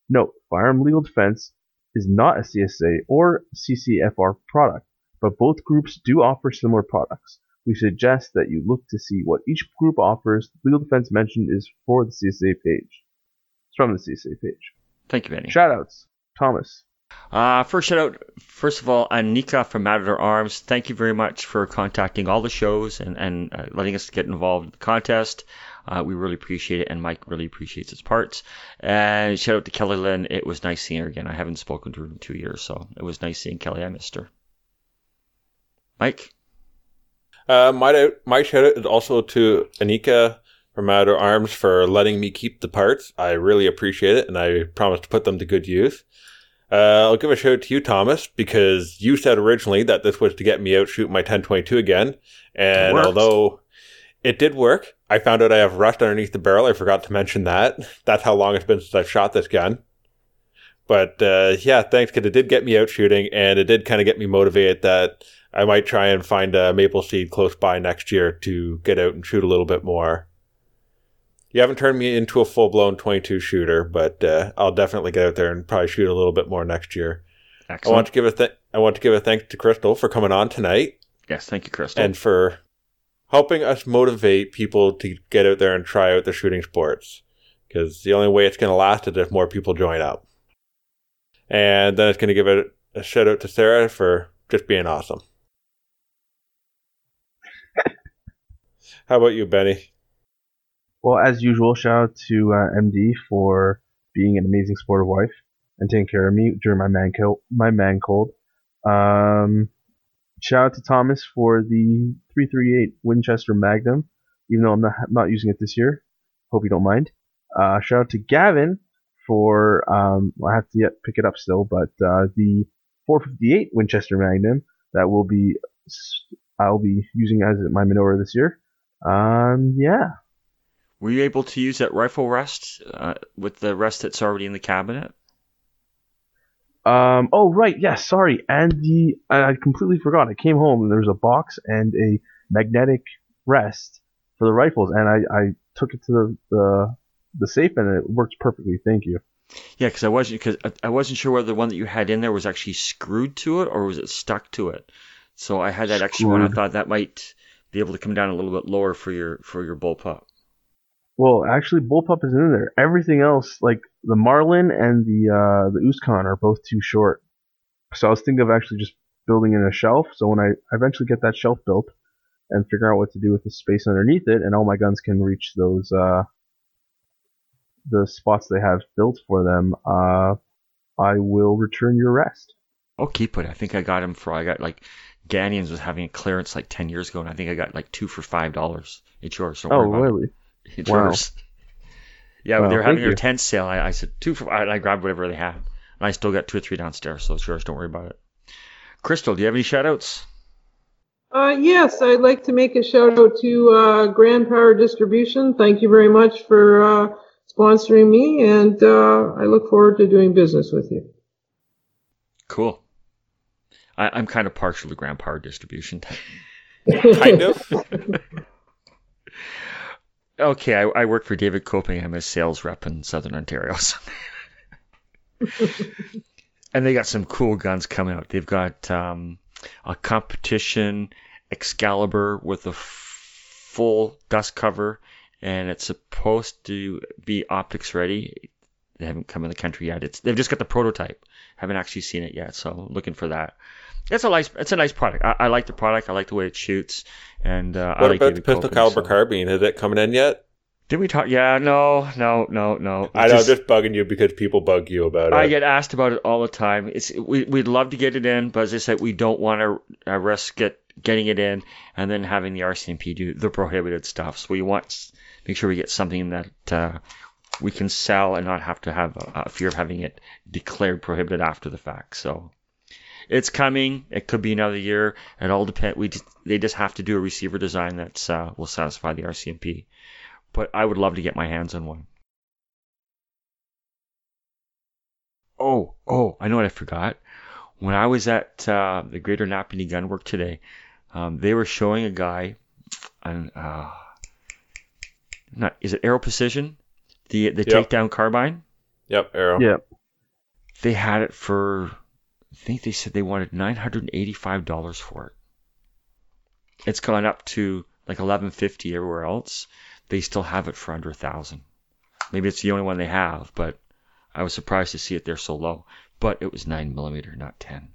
[SPEAKER 4] Note, Firearm Legal Defense is not a C S A or C C F R product, but both groups do offer similar products. We suggest that you look to see what each group offers. Legal Defense mentioned is for the C S A page. It's from the C S A page.
[SPEAKER 3] Thank you, Benny.
[SPEAKER 4] Shoutouts. Thomas.
[SPEAKER 3] Uh, first shout out, first of all, Anika from Matador Arms. Thank you very much for contacting all the shows and, and uh, letting us get involved in the contest. Uh, we really appreciate it, and Mike really appreciates its parts. And shout out to Kelly Lynn. It was nice seeing her again. I haven't spoken to her in two years, so it was nice seeing Kelly. I missed her. Mike?
[SPEAKER 5] Uh, my, my shout out is also to Anika from Matador Arms for letting me keep the parts. I really appreciate it, and I promise to put them to good use. Uh, I'll give a shout out to you, Thomas, because you said originally that this was to get me out shooting my ten twenty-two again. And although it did work, I found out I have rust underneath the barrel. I forgot to mention that. That's how long it's been since I've shot this gun. But uh, yeah, thanks, because it did get me out shooting, and it did kind of get me motivated that I might try and find a maple seed close by next year to get out and shoot a little bit more. You haven't turned me into a full-blown twenty-two shooter, but uh, I'll definitely get out there and probably shoot a little bit more next year.
[SPEAKER 3] Excellent.
[SPEAKER 5] I want to give a th- I want to give a thanks to Crystal for coming on tonight.
[SPEAKER 3] Yes, thank you, Crystal.
[SPEAKER 5] And for helping us motivate people to get out there and try out the shooting sports. Because the only way it's going to last is if more people join up. And then it's going to give a, a shout out to Sarah for just being awesome. How about you, Benny?
[SPEAKER 4] Well, as usual, shout out to uh, M D for being an amazing supportive wife and taking care of me during my man cold. My man cold. Um, shout out to Thomas for the three thirty-eight Winchester Magnum, even though I'm not not using it this year. Hope you don't mind. Uh, shout out to Gavin for um, I have to yet pick it up still, but uh, the four fifty-eight Winchester Magnum that will be I'll be using as my menorah this year. Um, yeah.
[SPEAKER 3] Were you able to use that rifle rest uh, with the rest that's already in the cabinet?
[SPEAKER 4] Um. Oh, right. Yes. Yeah, sorry. And the I completely forgot. I came home and there was a box and a magnetic rest for the rifles, and I, I took it to the, the the safe, and it works perfectly. Thank you.
[SPEAKER 3] Yeah, because I wasn't because I wasn't sure whether the one that you had in there was actually screwed to it or was it stuck to it. So I had that extra
[SPEAKER 4] Screwed.
[SPEAKER 3] one. I thought that might be able to come down a little bit lower for your for your bullpup.
[SPEAKER 4] Well, actually, bullpup isn't in there. Everything else, like the Marlin and the uh, the Uscon, are both too short. So I was thinking of actually just building in a shelf. So when I eventually get that shelf built and figure out what to do with the space underneath it, and all my guns can reach those uh, the spots they have built for them, uh, I will return your rest.
[SPEAKER 3] I'll keep it. I think I got him for I got like Ghanaians was having a clearance like ten years ago, and I think I got like two for five dollars. It's yours. Don't
[SPEAKER 4] Oh,
[SPEAKER 3] worry about
[SPEAKER 4] really?
[SPEAKER 3] it. It's
[SPEAKER 4] Wow.
[SPEAKER 3] yours. Yeah,
[SPEAKER 4] Well,
[SPEAKER 3] when they were having
[SPEAKER 4] thank
[SPEAKER 3] their
[SPEAKER 4] you.
[SPEAKER 3] tent sale, I, I said two for. I, I grabbed whatever they had, and I still got two or three downstairs. So it's yours. Don't worry about it. Crystal, do you have any shout outs?
[SPEAKER 6] Uh, yes, I'd like to make a shout out to uh, Grand Power Distribution. Thank you very much for uh, sponsoring me, and uh, I look forward to doing business with you.
[SPEAKER 3] Cool. I, I'm kind of partial to Grand Power Distribution.
[SPEAKER 5] Kind of.
[SPEAKER 3] Okay, I, I work for David Coping. I'm a sales rep in Southern Ontario. So. And they got some cool guns coming out. They've got um, a competition Excalibur with a f- full dust cover, and it's supposed to be optics ready. They haven't come in the country yet. It's they've just got the prototype. Haven't actually seen it yet, so looking for that. It's a nice, it's a nice product. I, I like the product. I like the way it shoots, and uh, I
[SPEAKER 5] What
[SPEAKER 3] like
[SPEAKER 5] about
[SPEAKER 3] David
[SPEAKER 5] the pistol
[SPEAKER 3] Coping,
[SPEAKER 5] caliber
[SPEAKER 3] so.
[SPEAKER 5] carbine? Is it coming in yet?
[SPEAKER 3] Did we talk? Yeah, no, no, no, no.
[SPEAKER 5] I know,
[SPEAKER 3] Just-
[SPEAKER 5] I'm just bugging you because people bug you about it.
[SPEAKER 3] I get asked about it all the time. It's we we'd love to get it in, but as I said, we don't want to uh, risk it getting it in and then having the R C M P do the prohibited stuff. So we want to make sure we get something that uh, we can sell and not have to have a, a fear of having it declared prohibited after the fact. So it's coming. It could be another year. It all depends. We just, they just have to do a receiver design that uh, will satisfy the R C M P. But I would love to get my hands on one. Oh, oh, I know what I forgot. When I was at uh, the Greater Napanee Gunwork today, um, they were showing a guy, an, uh, not is it Aero Precision, the the
[SPEAKER 5] Yep.
[SPEAKER 3] takedown carbine.
[SPEAKER 5] Yep, arrow.
[SPEAKER 4] Yeah.
[SPEAKER 3] they had it for, I think they said they wanted nine hundred eighty-five dollars for it. It's gone up to like eleven fifty everywhere else. They still have it for under a thousand. Maybe it's the only one they have, but I was surprised to see it there so low. But it was nine millimeter, not ten.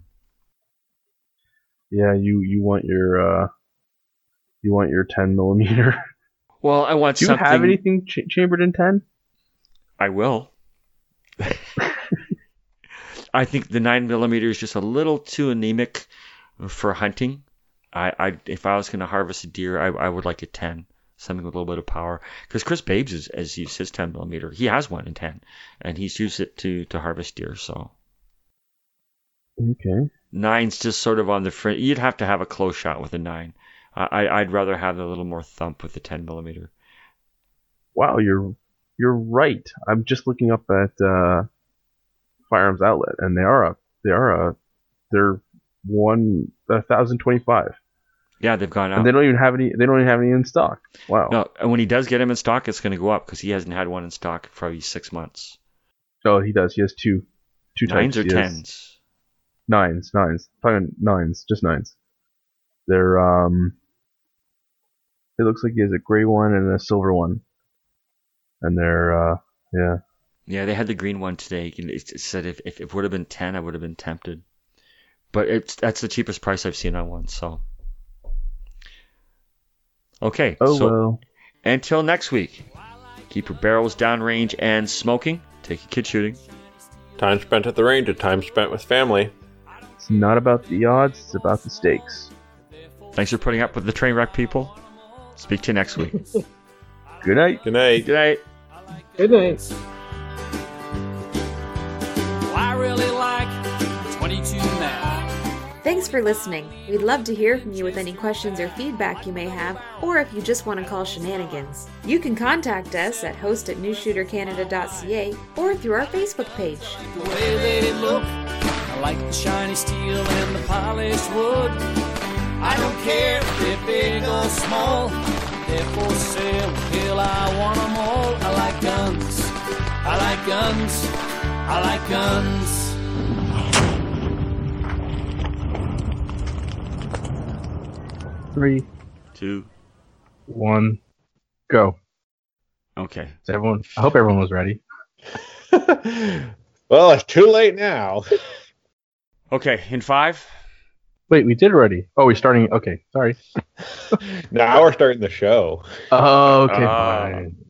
[SPEAKER 4] Yeah, you, you want your uh, you want your ten millimeter.
[SPEAKER 3] Well, I want
[SPEAKER 4] Do you
[SPEAKER 3] something.
[SPEAKER 4] have anything ch- chambered in ten?
[SPEAKER 3] I will. I think the nine millimeter is just a little too anemic for hunting. I, I if I was going to harvest a deer, I, I would like a ten, something with a little bit of power. Because Chris Babes is, has used his ten millimeter. He has one in ten, and he's used it to, to harvest deer. So
[SPEAKER 4] Okay.
[SPEAKER 3] nine's just sort of on the fringe. You'd have to have a close shot with a nine. I, I'd rather have a little more thump with the ten millimeter.
[SPEAKER 4] Wow, you're you're right. I'm just looking up at uh, Firearms Outlet, and they are a they are a they're one a thousand twenty five.
[SPEAKER 3] Yeah, they've gone
[SPEAKER 4] And
[SPEAKER 3] up.
[SPEAKER 4] they don't even have any. They don't even have any in stock. Wow.
[SPEAKER 3] No, and when he does get them in stock, it's going to go up because he hasn't had one in stock for probably six months.
[SPEAKER 4] Oh, he does. He has two, two
[SPEAKER 3] Nines
[SPEAKER 4] types.
[SPEAKER 3] or
[SPEAKER 4] He has
[SPEAKER 3] tens?
[SPEAKER 4] Nines, nines. Talking nines, just nines. They're um. It looks like he has a gray one and a silver one. And they're uh yeah.
[SPEAKER 3] Yeah, they had the green one today. It said if, if it would have been ten, I would have been tempted. But it's that's the cheapest price I've seen on one. So okay.
[SPEAKER 4] Oh
[SPEAKER 3] so
[SPEAKER 4] well.
[SPEAKER 3] until next week, keep your barrels downrange and smoking. Take your kid shooting.
[SPEAKER 5] Time spent at the range is time spent with family.
[SPEAKER 4] It's not about the odds. It's about the stakes.
[SPEAKER 3] Thanks for putting up with the train wreck, people. Speak to you next week.
[SPEAKER 4] Good night.
[SPEAKER 5] Good night.
[SPEAKER 3] Good night.
[SPEAKER 6] Good night.
[SPEAKER 1] Well, I really like twenty-two now.
[SPEAKER 2] Thanks for listening. We'd love to hear from you with any questions or feedback you may have, or if you just want to call shenanigans. You can contact us at host at new shooter canada dot c a or through our Facebook page.
[SPEAKER 1] The way they look, I like the shiny steel and the polished wood. I don't care if they're big or small. They're for sale, hell, I want them all. I like guns, I like guns, I like guns.
[SPEAKER 4] Three,
[SPEAKER 3] Two.
[SPEAKER 4] one, go.
[SPEAKER 3] Okay.
[SPEAKER 4] Is everyone? I hope everyone was ready.
[SPEAKER 5] Well, it's too late now.
[SPEAKER 3] Okay. In five.
[SPEAKER 4] Wait, we did already. Oh, we're starting. Okay, sorry.
[SPEAKER 5] Now we're starting the show.
[SPEAKER 4] Oh, okay,
[SPEAKER 3] Ah.
[SPEAKER 4] fine.